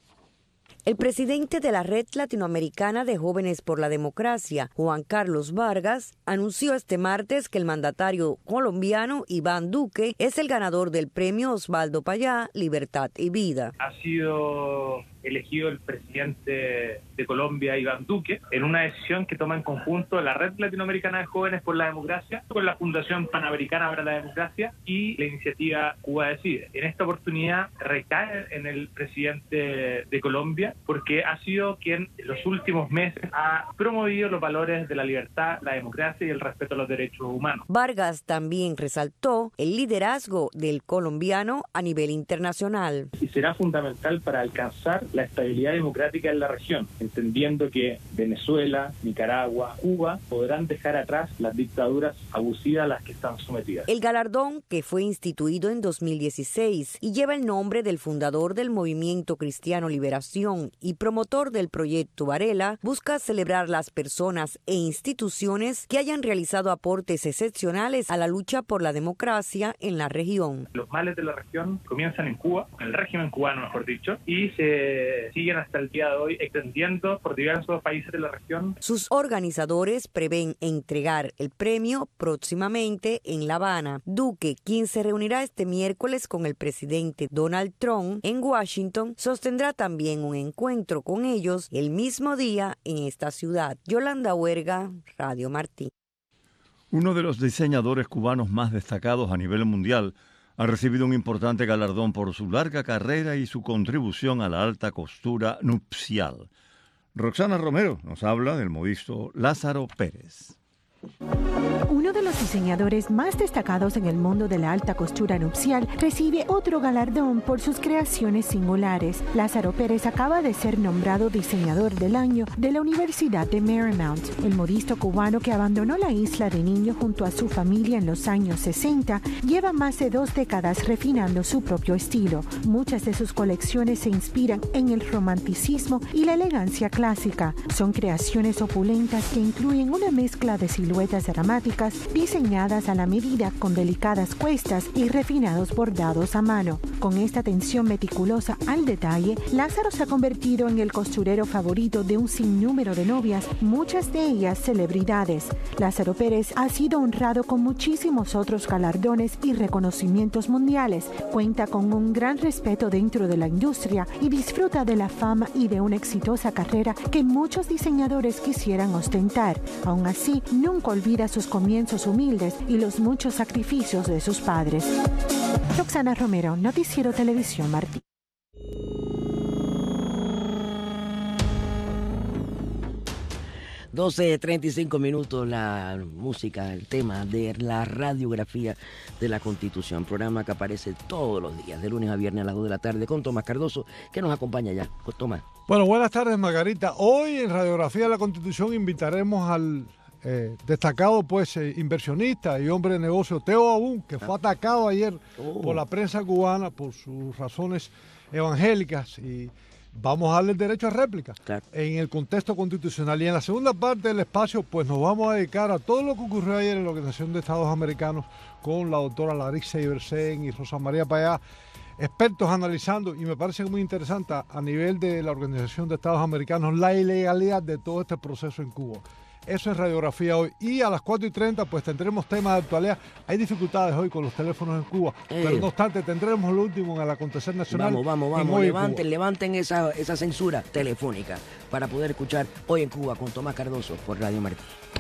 El presidente de la Red Latinoamericana de Jóvenes por la Democracia, Juan Carlos Vargas, anunció este martes que el mandatario colombiano Iván Duque es el ganador del premio Osvaldo Payá, Libertad y Vida. Ha sido elegido el presidente de Colombia, Iván Duque, en una decisión que toma en conjunto la Red Latinoamericana de Jóvenes por la Democracia, con la Fundación Panamericana para la Democracia y la iniciativa Cuba Decide. En esta oportunidad recae en el presidente de Colombia porque ha sido quien en los últimos meses ha promovido los valores de la libertad, la democracia y el respeto a los derechos humanos. Vargas también resaltó el liderazgo del colombiano a nivel internacional. Y será fundamental para alcanzar la estabilidad democrática en la región, entendiendo que Venezuela, Nicaragua, Cuba podrán dejar atrás las dictaduras abusivas a las que están sometidas. El galardón, que fue instituido en dos mil dieciséis y lleva el nombre del fundador del Movimiento Cristiano Liberación y promotor del proyecto Varela, busca celebrar las personas e instituciones que hayan realizado aportes excepcionales a la lucha por la democracia en la región. Los males de la región comienzan en Cuba, en el régimen cubano mejor dicho, y se siguen hasta el día de hoy extendiendo por diversos países de la región. Sus organizadores prevén entregar el premio próximamente en La Habana. Duque, quien se reunirá este miércoles con el presidente Donald Trump en Washington, sostendrá también un encuentro con ellos el mismo día en esta ciudad. Yolanda Huerga, Radio Martí. Uno de los diseñadores cubanos más destacados a nivel mundial ha recibido un importante galardón por su larga carrera y su contribución a la alta costura nupcial. Roxana Romero nos habla del modisto Lázaro Pérez. Uno de los diseñadores más destacados en el mundo de la alta costura nupcial recibe otro galardón por sus creaciones singulares. Lázaro Pérez acaba de ser nombrado diseñador del año de la Universidad de Marymount. El modisto cubano que abandonó la isla de niño junto a su familia en los años sesenta lleva más de dos décadas refinando su propio estilo. Muchas de sus colecciones se inspiran en el romanticismo y la elegancia clásica. Son creaciones opulentas que incluyen una mezcla de siluetas dramáticas diseñadas a la medida con delicadas cuestas y refinados bordados a mano. Con esta atención meticulosa al detalle, Lázaro se ha convertido en el costurero favorito de un sinnúmero de novias, muchas de ellas celebridades. Lázaro Pérez ha sido honrado con muchísimos otros galardones y reconocimientos mundiales. Cuenta con un gran respeto dentro de la industria y disfruta de la fama y de una exitosa carrera que muchos diseñadores quisieran ostentar. Aún así, nunca olvida sus comienzos humildes y los muchos sacrificios de sus padres. Roxana Romero, Noticiero Televisión Martí. doce treinta y cinco minutos, la música, el tema de la radiografía de la Constitución, programa que aparece todos los días, de lunes a viernes a las dos de la tarde, con Tomás Cardoso, que nos acompaña ya. Tomás. Bueno, buenas tardes, Margarita. Hoy en Radiografía de la Constitución invitaremos al eh, destacado pues eh, inversionista y hombre de negocio Teo Abún, que fue atacado ayer oh. por la prensa cubana por sus razones evangélicas, y vamos a darle el derecho a réplica claro. en el contexto constitucional. Y en la segunda parte del espacio, pues nos vamos a dedicar a todo lo que ocurrió ayer en la Organización de Estados Americanos con la doctora Larissa Iversen y Rosa María Payá, expertos analizando, y me parece muy interesante a nivel de la Organización de Estados Americanos, la ilegalidad de todo este proceso en Cuba. Eso es Radiografía hoy. Y a las cuatro y treinta pues tendremos temas de actualidad. Hay dificultades hoy con los teléfonos en Cuba, eh. pero no obstante tendremos lo último en el acontecer nacional. Vamos, vamos, vamos, levanten, levanten esa, esa censura telefónica para poder escuchar Hoy en Cuba con Tomás Cardoso por Radio Martí.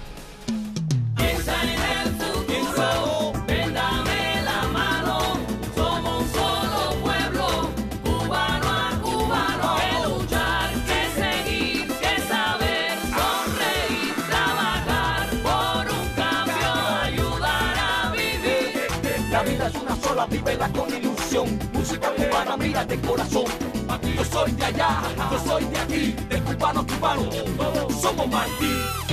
Vívela con ilusión, música cubana, mira de corazón. Yo soy de allá, yo soy de aquí, de cubano cubano, todos somos Martí.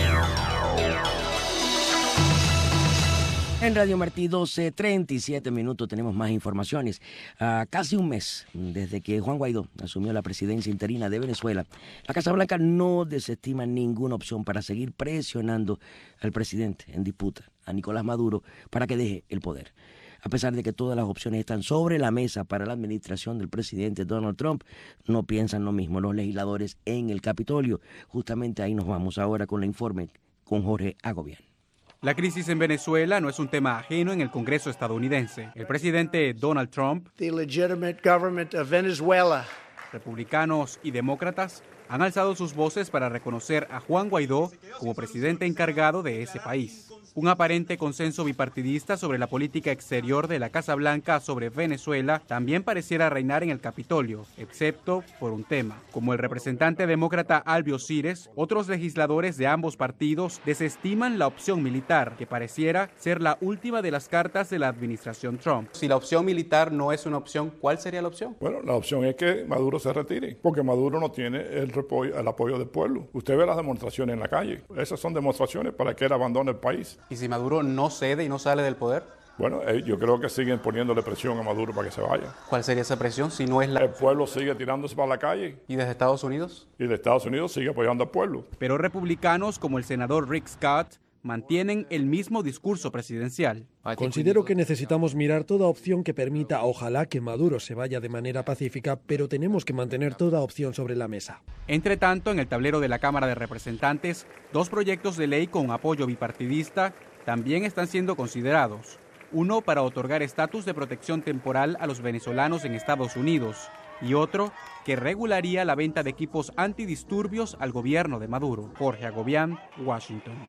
En Radio Martí, doce treinta y siete minutos, tenemos más informaciones. Uh, casi un mes desde que Juan Guaidó asumió la presidencia interina de Venezuela, la Casa Blanca no desestima ninguna opción para seguir presionando al presidente en disputa, a Nicolás Maduro, para que deje el poder. A pesar de que todas las opciones están sobre la mesa para la administración del presidente Donald Trump, no piensan lo mismo los legisladores en el Capitolio. Justamente ahí nos vamos ahora con el informe con Jorge Agobián. La crisis en Venezuela no es un tema ajeno en el Congreso estadounidense. El presidente Donald Trump, the legitimate government of Venezuela, republicanos y demócratas han alzado sus voces para reconocer a Juan Guaidó como presidente encargado de ese país. Un aparente consenso bipartidista sobre la política exterior de la Casa Blanca sobre Venezuela también pareciera reinar en el Capitolio, excepto por un tema. Como el representante demócrata Albio Cires, otros legisladores de ambos partidos desestiman la opción militar, que pareciera ser la última de las cartas de la administración Trump. Si la opción militar no es una opción, ¿cuál sería la opción? Bueno, la opción es que Maduro se retire, porque Maduro no tiene el, apoyo, el apoyo del pueblo. Usted ve las demostraciones en la calle. Esas son demostraciones para que él abandone el país. ¿Y si Maduro no cede y no sale del poder? Bueno, eh, yo creo que siguen poniéndole presión a Maduro para que se vaya. ¿Cuál sería esa presión si no es la...? El pueblo sigue tirándose para la calle. ¿Y desde Estados Unidos? Y de Estados Unidos sigue apoyando al pueblo. Pero republicanos como el senador Rick Scott mantienen el mismo discurso presidencial. Considero que necesitamos mirar toda opción que permita, ojalá, que Maduro se vaya de manera pacífica, pero tenemos que mantener toda opción sobre la mesa. Entre tanto, en el tablero de la Cámara de Representantes, dos proyectos de ley con apoyo bipartidista también están siendo considerados. Uno para otorgar estatus de protección temporal a los venezolanos en Estados Unidos y otro que regularía la venta de equipos antidisturbios al gobierno de Maduro. Jorge Agobián, Washington.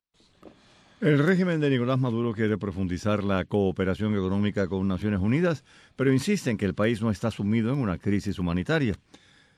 El régimen de Nicolás Maduro quiere profundizar la cooperación económica con Naciones Unidas, pero insiste en que el país no está sumido en una crisis humanitaria.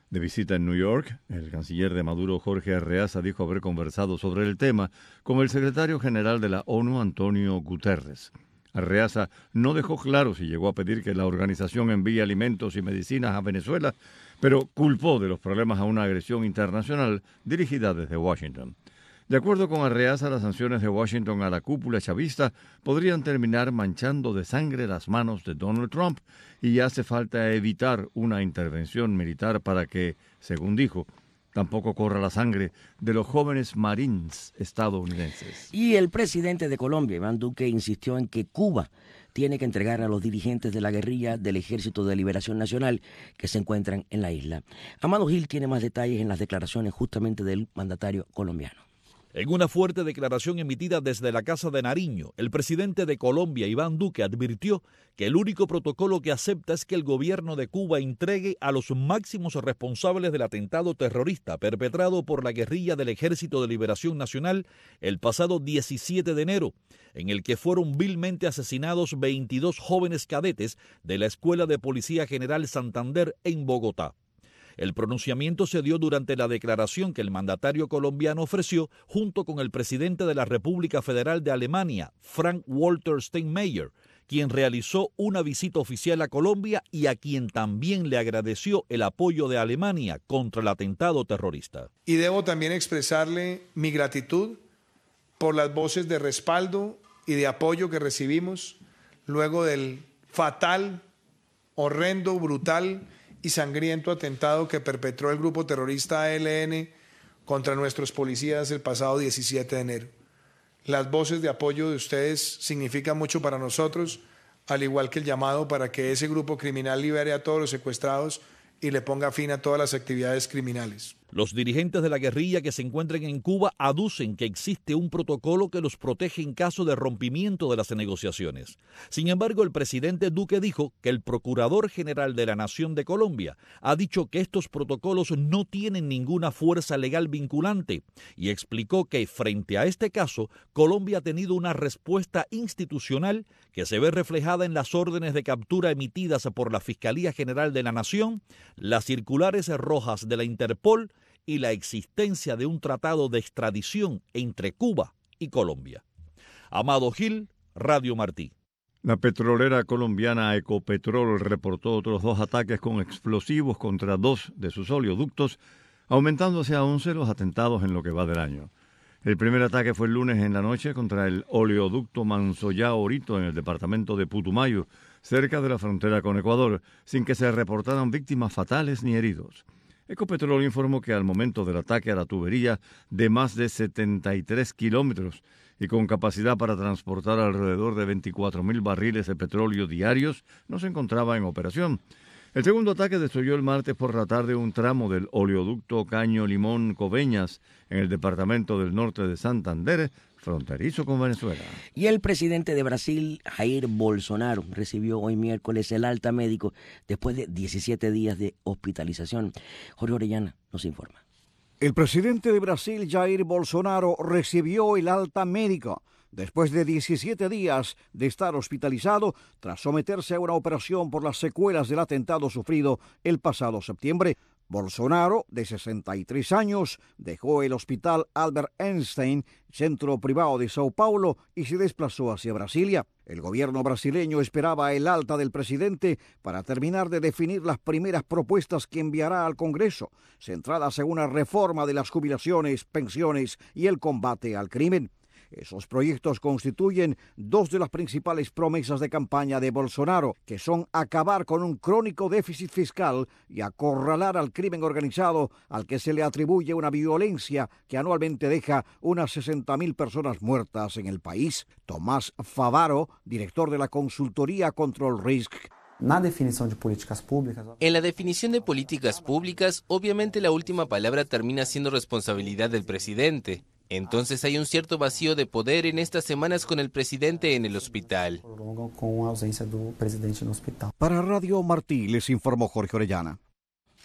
De visita en New York, el canciller de Maduro, Jorge Arreaza, dijo haber conversado sobre el tema con el secretario general de la ONU, Antonio Guterres. Arreaza no dejó claro si llegó a pedir que la organización envíe alimentos y medicinas a Venezuela, pero culpó de los problemas a una agresión internacional dirigida desde Washington. De acuerdo con Arreaza, las sanciones de Washington a la cúpula chavista podrían terminar manchando de sangre las manos de Donald Trump y hace falta evitar una intervención militar para que, según dijo, tampoco corra la sangre de los jóvenes marines estadounidenses. Y el presidente de Colombia, Iván Duque, insistió en que Cuba tiene que entregar a los dirigentes de la guerrilla del Ejército de Liberación Nacional que se encuentran en la isla. Amado Gil tiene más detalles en las declaraciones justamente del mandatario colombiano. En una fuerte declaración emitida desde la Casa de Nariño, el presidente de Colombia, Iván Duque, advirtió que el único protocolo que acepta es que el gobierno de Cuba entregue a los máximos responsables del atentado terrorista perpetrado por la guerrilla del Ejército de Liberación Nacional el pasado diecisiete de enero, en el que fueron vilmente asesinados veintidós jóvenes cadetes de la Escuela de Policía General Santander en Bogotá. El pronunciamiento se dio durante la declaración que el mandatario colombiano ofreció junto con el presidente de la República Federal de Alemania, Frank-Walter Steinmeier, quien realizó una visita oficial a Colombia y a quien también le agradeció el apoyo de Alemania contra el atentado terrorista. Y debo también expresarle mi gratitud por las voces de respaldo y de apoyo que recibimos luego del fatal, horrendo, brutal y sangriento atentado que perpetró el grupo terrorista A L N contra nuestros policías el pasado diecisiete de enero. Las voces de apoyo de ustedes significan mucho para nosotros, al igual que el llamado para que ese grupo criminal libere a todos los secuestrados y le ponga fin a todas las actividades criminales. Los dirigentes de la guerrilla que se encuentran en Cuba aducen que existe un protocolo que los protege en caso de rompimiento de las negociaciones. Sin embargo, el presidente Duque dijo que el Procurador General de la Nación de Colombia ha dicho que estos protocolos no tienen ninguna fuerza legal vinculante y explicó que frente a este caso, Colombia ha tenido una respuesta institucional que se ve reflejada en las órdenes de captura emitidas por la Fiscalía General de la Nación, las circulares rojas de la Interpol y la existencia de un tratado de extradición entre Cuba y Colombia. Amado Gil, Radio Martí. La petrolera colombiana Ecopetrol reportó otros dos ataques con explosivos contra dos de sus oleoductos, aumentándose a once los atentados en lo que va del año. El primer ataque fue el lunes en la noche contra el oleoducto Mansoyá-Orito en el departamento de Putumayo, cerca de la frontera con Ecuador, sin que se reportaran víctimas fatales ni heridos. Ecopetrol informó que al momento del ataque a la tubería de más de setenta y tres kilómetros y con capacidad para transportar alrededor de veinticuatro mil barriles de petróleo diarios, no se encontraba en operación. El segundo ataque destruyó el martes por la tarde un tramo del oleoducto Caño Limón Coveñas en el departamento del norte de Santander, fronterizo con Venezuela. Y el presidente de Brasil, Jair Bolsonaro, recibió hoy miércoles el alta médico después de diecisiete días de hospitalización. Jorge Orellana nos informa. El presidente de Brasil, Jair Bolsonaro, recibió el alta médica después de diecisiete días de estar hospitalizado tras someterse a una operación por las secuelas del atentado sufrido el pasado septiembre. Bolsonaro, de sesenta y tres años, dejó el hospital Albert Einstein, centro privado de Sao Paulo, y se desplazó hacia Brasilia. El gobierno brasileño esperaba el alta del presidente para terminar de definir las primeras propuestas que enviará al Congreso, centradas en una reforma de las jubilaciones, pensiones y el combate al crimen. Esos proyectos constituyen dos de las principales promesas de campaña de Bolsonaro, que son acabar con un crónico déficit fiscal y acorralar al crimen organizado, al que se le atribuye una violencia que anualmente deja unas sesenta mil personas muertas en el país. Tomás Favaro, director de la consultoría Control Risk. Na definición de políticas públicas. En la definición de políticas públicas, obviamente la última palabra termina siendo responsabilidad del presidente. Entonces hay un cierto vacío de poder en estas semanas con el presidente en el hospital. Con ausencia del presidente en el hospital. Para Radio Martí les informó Jorge Orellana.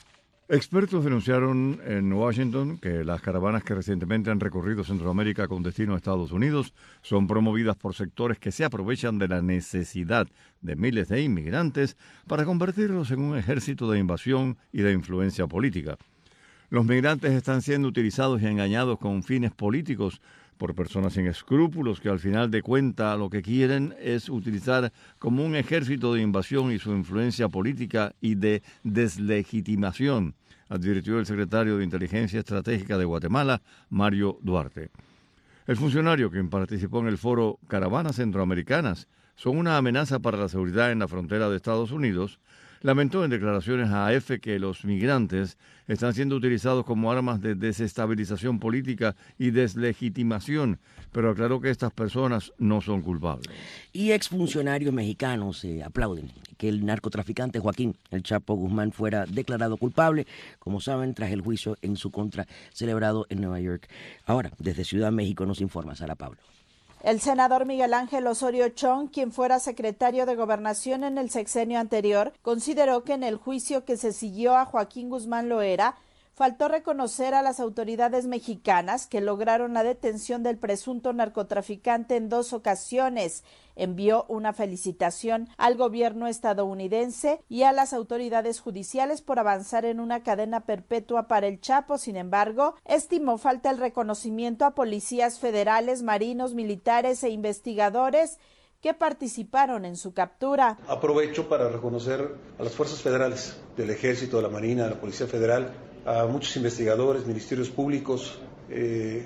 Expertos denunciaron en Washington que las caravanas que recientemente han recorrido Centroamérica con destino a Estados Unidos son promovidas por sectores que se aprovechan de la necesidad de miles de inmigrantes para convertirlos en un ejército de invasión y de influencia política. Los migrantes están siendo utilizados y engañados con fines políticos por personas sin escrúpulos que al final de cuentas lo que quieren es utilizar como un ejército de invasión y su influencia política y de deslegitimación, advirtió el secretario de Inteligencia Estratégica de Guatemala, Mario Duarte. El funcionario, quien participó en el foro Caravanas Centroamericanas son una amenaza para la seguridad en la frontera de Estados Unidos, lamentó en declaraciones a A F que los migrantes están siendo utilizados como armas de desestabilización política y deslegitimación, pero aclaró que estas personas no son culpables. Y exfuncionarios mexicanos eh, aplauden que el narcotraficante Joaquín El Chapo Guzmán fuera declarado culpable, como saben, tras el juicio en su contra celebrado en Nueva York. Ahora, desde Ciudad de México nos informa Sara Pablo. El senador Miguel Ángel Osorio Chong, quien fuera secretario de Gobernación en el sexenio anterior, consideró que en el juicio que se siguió a Joaquín Guzmán Loera, faltó reconocer a las autoridades mexicanas que lograron la detención del presunto narcotraficante en dos ocasiones. Envió una felicitación al gobierno estadounidense y a las autoridades judiciales por avanzar en una cadena perpetua para el Chapo. Sin embargo, estimó falta el reconocimiento a policías federales, marinos, militares e investigadores que participaron en su captura. Aprovecho para reconocer a las fuerzas federales del Ejército, de la Marina, de la Policía Federal, a muchos investigadores, ministerios públicos, eh,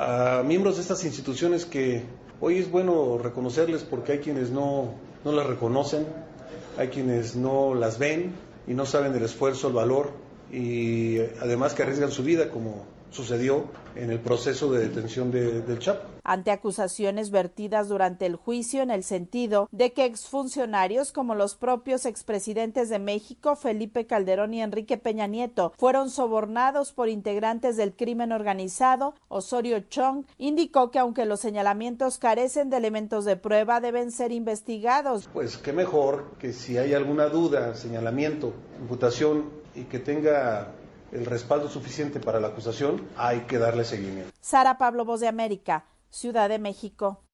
a miembros de estas instituciones que hoy es bueno reconocerles porque hay quienes no, no las reconocen, hay quienes no las ven y no saben del esfuerzo, el valor y además que arriesgan su vida como sucedió en el proceso de detención de, del Chapo. Ante acusaciones vertidas durante el juicio en el sentido de que exfuncionarios como los propios expresidentes de México, Felipe Calderón y Enrique Peña Nieto, fueron sobornados por integrantes del crimen organizado, Osorio Chong indicó que aunque los señalamientos carecen de elementos de prueba, deben ser investigados. Pues qué mejor que si hay alguna duda, señalamiento, imputación y que tenga el respaldo suficiente para la acusación, hay que darle seguimiento. Sara Pablo, Voz de América, Ciudad de México.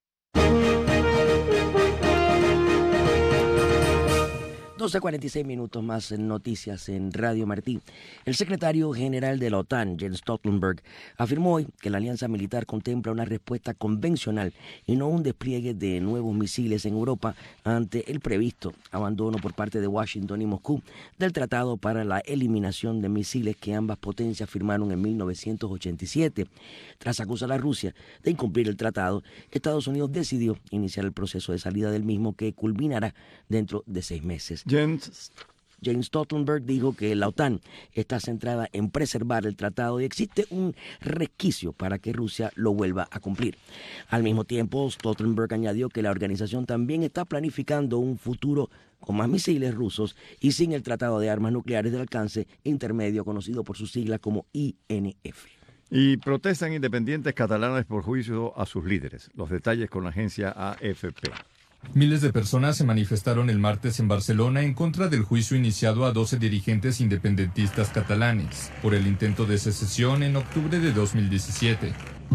doce cuarenta y seis minutos más en noticias en Radio Martí. El secretario general de la OTAN, Jens Stoltenberg, afirmó hoy que la alianza militar contempla una respuesta convencional y no un despliegue de nuevos misiles en Europa ante el previsto abandono por parte de Washington y Moscú del Tratado para la Eliminación de Misiles que ambas potencias firmaron en mil novecientos ochenta y siete. Tras acusar a Rusia de incumplir el tratado, Estados Unidos decidió iniciar el proceso de salida del mismo que culminará dentro de seis meses. James. James Stoltenberg dijo que la OTAN está centrada en preservar el tratado y existe un resquicio para que Rusia lo vuelva a cumplir. Al mismo tiempo, Stoltenberg añadió que la organización también está planificando un futuro con más misiles rusos y sin el Tratado de Armas Nucleares de Alcance Intermedio, conocido por sus siglas como I N F. Y protestan independientes catalanes por juicio a sus líderes. Los detalles con la agencia A F P. Miles de personas se manifestaron el martes en Barcelona en contra del juicio iniciado a doce dirigentes independentistas catalanes por el intento de secesión en octubre de dos mil diecisiete.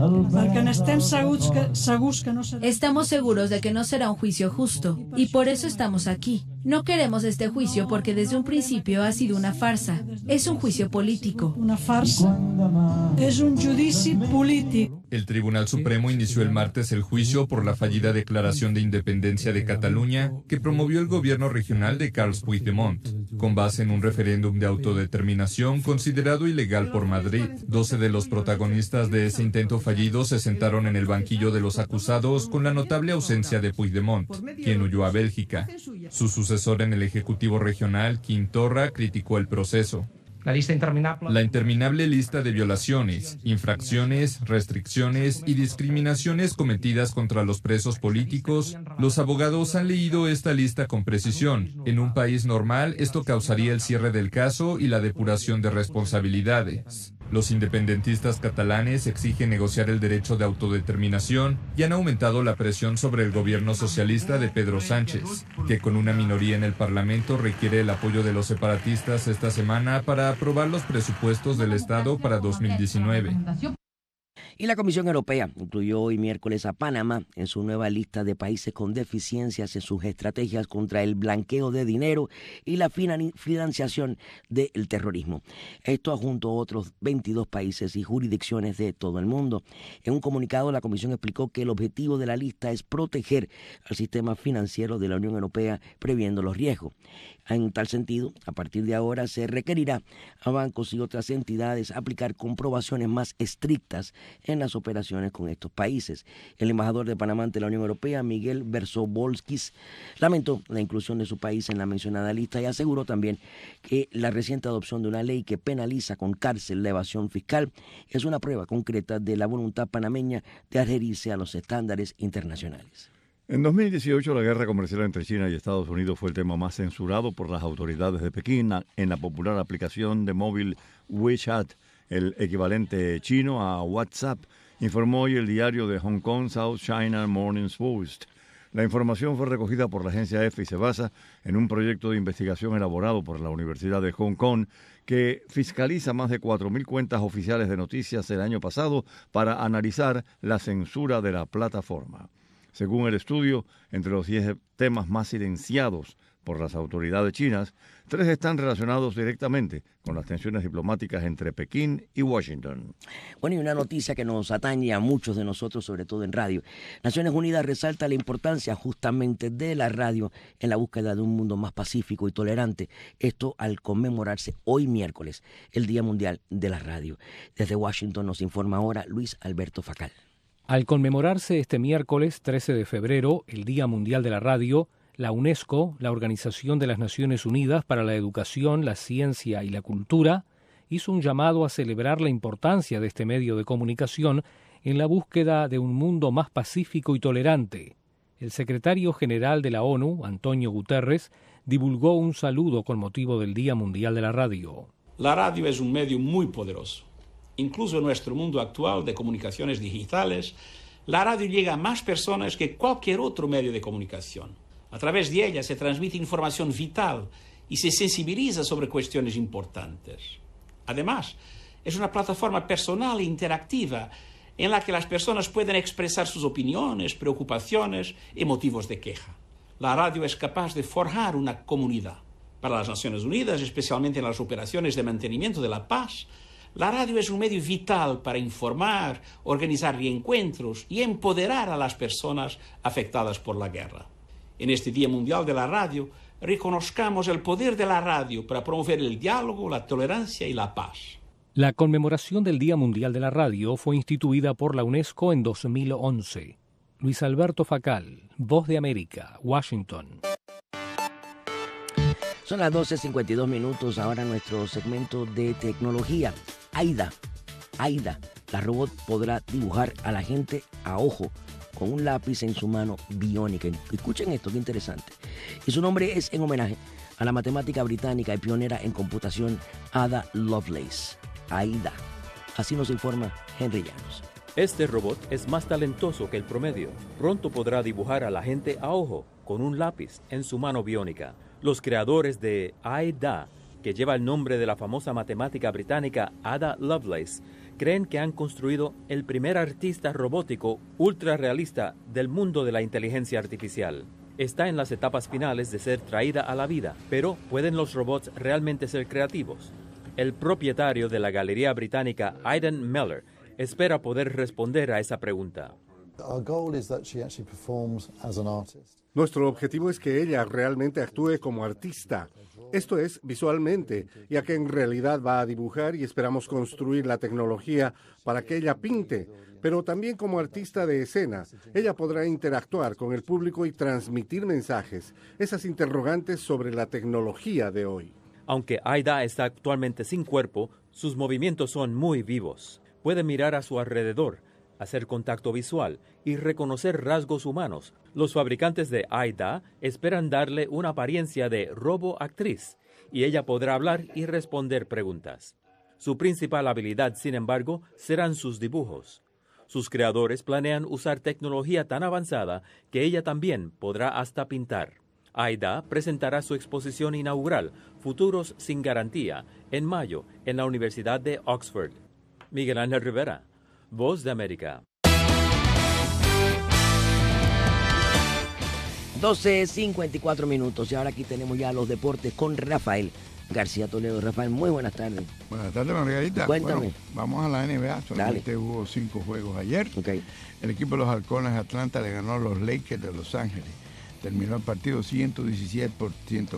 Estamos seguros de que no será un juicio justo y por eso estamos aquí. No queremos este juicio porque desde un principio ha sido una farsa. Es un juicio político. Una farsa. Es un judici político. El Tribunal Supremo inició el martes el juicio por la fallida declaración de independencia de Cataluña que promovió el gobierno regional de Carles Puigdemont, con base en un referéndum de autodeterminación considerado ilegal por Madrid. Doce de los protagonistas de ese intento fallido se sentaron en el banquillo de los acusados con la notable ausencia de Puigdemont, quien huyó a Bélgica. Su sucesor en el Ejecutivo Regional, Quim Torra, criticó el proceso. La lista interminable. La interminable lista de violaciones, infracciones, restricciones y discriminaciones cometidas contra los presos políticos. Los abogados han leído esta lista con precisión. En un país normal, esto causaría el cierre del caso y la depuración de responsabilidades. Los independentistas catalanes exigen negociar el derecho de autodeterminación y han aumentado la presión sobre el gobierno socialista de Pedro Sánchez, que con una minoría en el Parlamento requiere el apoyo de los separatistas esta semana para aprobar los presupuestos del Estado para dos mil diecinueve. Y la Comisión Europea incluyó hoy miércoles a Panamá en su nueva lista de países con deficiencias en sus estrategias contra el blanqueo de dinero y la financiación del terrorismo. Esto junto a otros veintidós países y jurisdicciones de todo el mundo. En un comunicado, la Comisión explicó que el objetivo de la lista es proteger al sistema financiero de la Unión Europea, previendo los riesgos. En tal sentido, a partir de ahora se requerirá a bancos y otras entidades aplicar comprobaciones más estrictas en las operaciones con estos países. El embajador de Panamá ante la Unión Europea, Miguel Verzobolskis, lamentó la inclusión de su país en la mencionada lista y aseguró también que la reciente adopción de una ley que penaliza con cárcel la evasión fiscal es una prueba concreta de la voluntad panameña de adherirse a los estándares internacionales. En dos mil dieciocho, la guerra comercial entre China y Estados Unidos fue el tema más censurado por las autoridades de Pekín en la popular aplicación de móvil WeChat, el equivalente chino a WhatsApp, informó hoy el diario de Hong Kong South China Morning Post. La información fue recogida por la agencia EFE y se basa en un proyecto de investigación elaborado por la Universidad de Hong Kong que fiscaliza más de cuatro mil cuentas oficiales de noticias el año pasado para analizar la censura de la plataforma. Según el estudio, entre los diez temas más silenciados por las autoridades chinas, tres están relacionados directamente con las tensiones diplomáticas entre Pekín y Washington. Bueno, y una noticia que nos atañe a muchos de nosotros, sobre todo en radio. Naciones Unidas resalta la importancia justamente de la radio en la búsqueda de un mundo más pacífico y tolerante. Esto al conmemorarse hoy miércoles, el Día Mundial de la Radio. Desde Washington nos informa ahora Luis Alberto Facal. Al conmemorarse este miércoles trece de febrero, el Día Mundial de la Radio, la UNESCO, la Organización de las Naciones Unidas para la Educación, la Ciencia y la Cultura, hizo un llamado a celebrar la importancia de este medio de comunicación en la búsqueda de un mundo más pacífico y tolerante. El secretario general de la ONU, Antonio Guterres, divulgó un saludo con motivo del Día Mundial de la Radio. La radio es un medio muy poderoso. Incluso en nuestro mundo actual de comunicaciones digitales, la radio llega a más personas que cualquier otro medio de comunicación. A través de ella se transmite información vital y se sensibiliza sobre cuestiones importantes. Además, es una plataforma personal e interactiva en la que las personas pueden expresar sus opiniones, preocupaciones y motivos de queja. La radio es capaz de forjar una comunidad. Para las Naciones Unidas, especialmente en las operaciones de mantenimiento de la paz, la radio es un medio vital para informar, organizar reencuentros y empoderar a las personas afectadas por la guerra. En este Día Mundial de la Radio, reconozcamos el poder de la radio para promover el diálogo, la tolerancia y la paz. La conmemoración del Día Mundial de la Radio fue instituida por la UNESCO en dos mil once. Luis Alberto Facal, Voz de América, Washington. Son las doce cincuenta y dos minutos, ahora nuestro segmento de tecnología. Aida, Aida, la robot podrá dibujar a la gente a ojo con un lápiz en su mano biónica. Escuchen esto, qué interesante. Y su nombre es en homenaje a la matemática británica y pionera en computación Ada Lovelace. Aida. Así nos informa Henry Llanos. Este robot es más talentoso que el promedio. Pronto podrá dibujar a la gente a ojo con un lápiz en su mano biónica. Los creadores de Aida, que lleva el nombre de la famosa matemática británica Ada Lovelace, creen que han construido el primer artista robótico ultra realista del mundo de la inteligencia artificial. Está en las etapas finales de ser traída a la vida, pero ¿pueden los robots realmente ser creativos? El propietario de la galería británica Aidan Meller espera poder responder a esa pregunta. Nuestro objetivo es que ella realmente actúe como artista, esto es, visualmente, ya que en realidad va a dibujar y esperamos construir la tecnología para que ella pinte, pero también como artista de escena. Ella podrá interactuar con el público y transmitir mensajes, esas interrogantes sobre la tecnología de hoy. Aunque Aida está actualmente sin cuerpo, sus movimientos son muy vivos. Puede mirar a su alrededor, hacer contacto visual y reconocer rasgos humanos. Los fabricantes de Aida esperan darle una apariencia de robo-actriz y ella podrá hablar y responder preguntas. Su principal habilidad, sin embargo, serán sus dibujos. Sus creadores planean usar tecnología tan avanzada que ella también podrá hasta pintar. Aida presentará su exposición inaugural, Futuros sin Garantía, en mayo en la Universidad de Oxford. Miguel Ángel Rivera, Voz de América. doce cincuenta y cuatro minutos y ahora aquí tenemos ya los deportes con Rafael García Toledo. Rafael, muy buenas tardes. Buenas tardes, Margarita. Cuéntame. Bueno, vamos a la N B A. Solamente Dale. Hubo cinco juegos ayer. Okay. El equipo de los Halcones de Atlanta le ganó a los Lakers de Los Ángeles. Terminó el partido ciento diecisiete por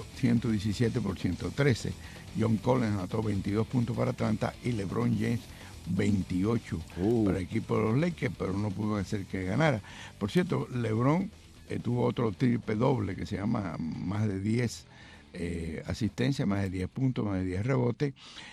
ciento trece. John Collins anotó veintidós puntos para Atlanta y LeBron James veintiocho uh. para el equipo de los Lakers, pero no pudo hacer que ganara. Por cierto, LeBron eh, tuvo otro triple doble que se llama más de diez eh, asistencias, más de diez puntos, más de diez rebotes,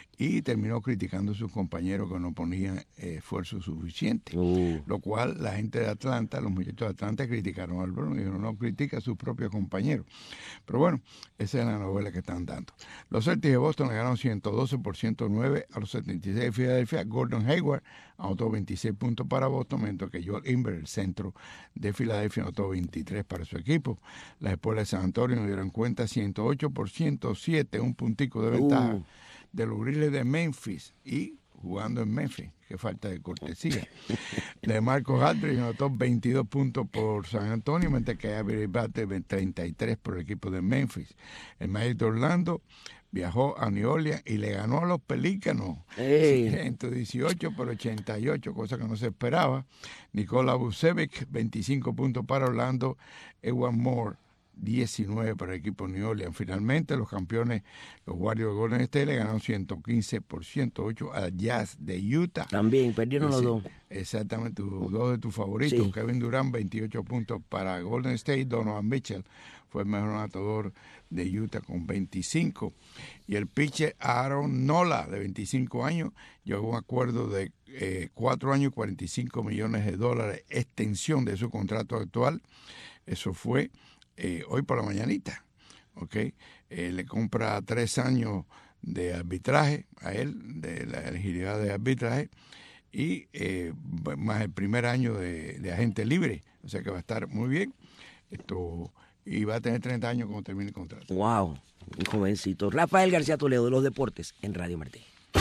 y terminó criticando a sus compañeros que no ponían eh, esfuerzo suficiente. Uh. Lo cual la gente de Atlanta, los muchachos de Atlanta criticaron al LeBron y dijeron, no critica a sus propios compañeros. Pero bueno, esa es la novela que están dando. Los Celtics de Boston le ganaron ciento doce por ciento nueve a los setenta y seis de Filadelfia. Gordon Hayward anotó veintiséis puntos para Boston, mientras que Joel Embiid, el centro de Filadelfia, anotó veintitrés para su equipo. Las Espuelas de San Antonio nos dieron cuenta ciento ocho por ciento siete, un puntico de ventaja. Uh. de los Grizzlies de Memphis y jugando en Memphis, que falta de cortesía. De Marcus Aldridge anotó veintidós puntos por San Antonio, mientras que Avery Bate treinta y tres por el equipo de Memphis. El Magic de Orlando viajó a New Orleans y le ganó a los Pelícanos hey. ciento dieciocho por ochenta y ocho, cosa que no se esperaba. Nikola Vucevic, veinticinco puntos para Orlando. Ewan Moore, diecinueve para el equipo New Orleans. Finalmente, los campeones, los Warriors de Golden State, le ganaron ciento quince por ciento ocho al Jazz de Utah. También perdieron los dos. Exactamente, dos de tus favoritos. Sí. Kevin Durant, veintiocho puntos para Golden State. Donovan Mitchell fue el mejor anotador de Utah con veinticinco. Y el pitcher Aaron Nola, de veinticinco años, llegó a un acuerdo de eh, cuatro años y cuarenta y cinco millones de dólares, extensión de su contrato actual. Eso fue Eh, hoy por la mañanita, ¿ok? Eh, le compra tres años de arbitraje a él, de la elegibilidad de arbitraje, y eh, más el primer año de, de agente libre, o sea que va a estar muy bien, esto y va a tener treinta años cuando termine el contrato. ¡Wow! Un jovencito. Rafael García Toledo, de los deportes, en Radio Martí.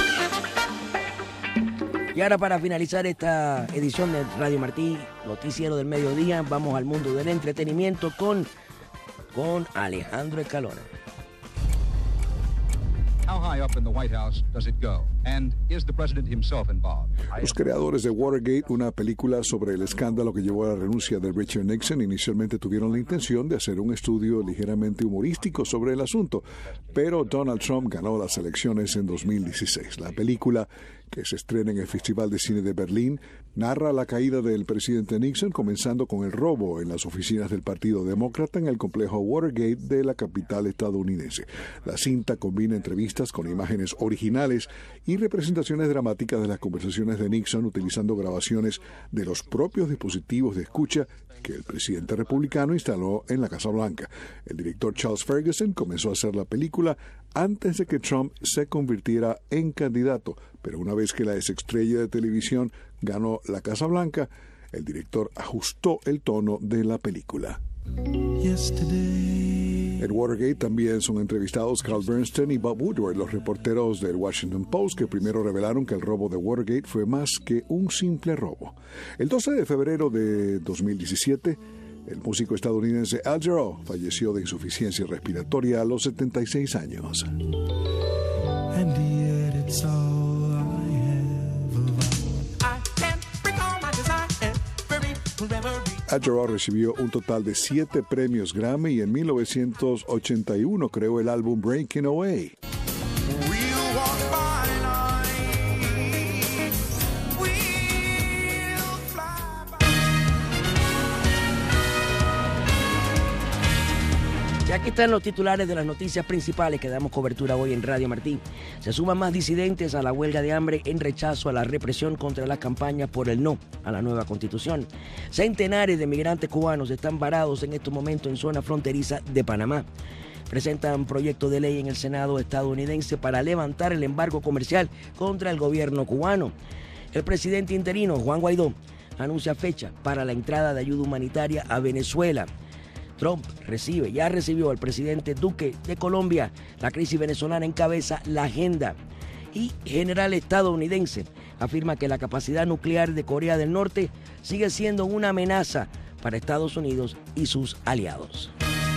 Y ahora, para finalizar esta edición de Radio Martí, noticiero del mediodía, vamos al mundo del entretenimiento con, con Alejandro Escalona. Los creadores de Watergate, una película sobre el escándalo que llevó a la renuncia de Richard Nixon, inicialmente tuvieron la intención de hacer un estudio ligeramente humorístico sobre el asunto, pero Donald Trump ganó las elecciones en dos mil dieciséis. La película, que se estrena en el Festival de Cine de Berlín, narra la caída del presidente Nixon, comenzando con el robo en las oficinas del Partido Demócrata en el complejo Watergate de la capital estadounidense. La cinta combina entrevistas con imágenes originales y representaciones dramáticas de las conversaciones de Nixon, utilizando grabaciones de los propios dispositivos de escucha que el presidente republicano instaló en la Casa Blanca. El director Charles Ferguson comenzó a hacer la película antes de que Trump se convirtiera en candidato, pero una vez que la exestrella de televisión ganó la Casa Blanca, el director ajustó el tono de la película. En Watergate también son entrevistados Carl Bernstein y Bob Woodward, los reporteros del Washington Post, que primero revelaron que el robo de Watergate fue más que un simple robo. El doce de febrero de dos mil diecisiete, el músico estadounidense Al Jarreau falleció de insuficiencia respiratoria a los setenta y seis años. And yet it's all I have. I can't recall my desire every memory. Al Jarreau recibió un total de siete premios Grammy y en mil novecientos ochenta y uno creó el álbum Breaking Away. Y aquí están los titulares de las noticias principales que damos cobertura hoy en Radio Martí. Se suman más disidentes a la huelga de hambre en rechazo a la represión contra las campañas por el no a la nueva Constitución. Centenares de migrantes cubanos están varados en estos momentos en zona fronteriza de Panamá. presentan proyecto de ley en el Senado estadounidense para levantar el embargo comercial contra el gobierno cubano. El presidente interino, Juan Guaidó, anuncia fecha para la entrada de ayuda humanitaria a Venezuela. Trump recibe, ya recibió al presidente Duque de Colombia. La crisis venezolana encabeza la agenda. Y general estadounidense afirma que la capacidad nuclear de Corea del Norte sigue siendo una amenaza para Estados Unidos y sus aliados.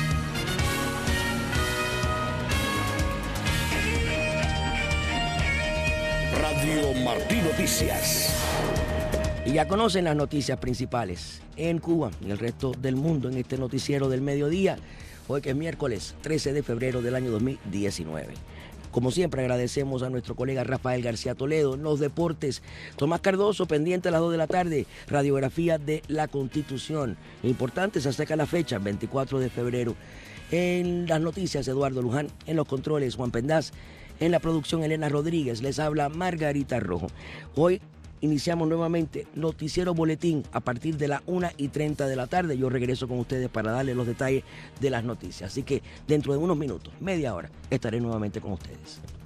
Radio Martí Noticias. Y ya conocen las noticias principales en Cuba y el resto del mundo en este noticiero del mediodía, hoy que es miércoles trece de febrero del año dos mil diecinueve. Como siempre, agradecemos a nuestro colega Rafael García Toledo en los deportes. Tomás Cardoso, pendiente a las dos de la tarde, radiografía de la Constitución. Importante, se acerca la fecha, veinticuatro de febrero. En las noticias, Eduardo Luján. En los controles, Juan Pendaz. En la producción, Elena Rodríguez. Les habla Margarita Rojo. Hoy iniciamos nuevamente Noticiero Boletín a partir de las una y treinta de la tarde. Yo regreso con ustedes para darles los detalles de las noticias. Así que dentro de unos minutos, media hora, estaré nuevamente con ustedes.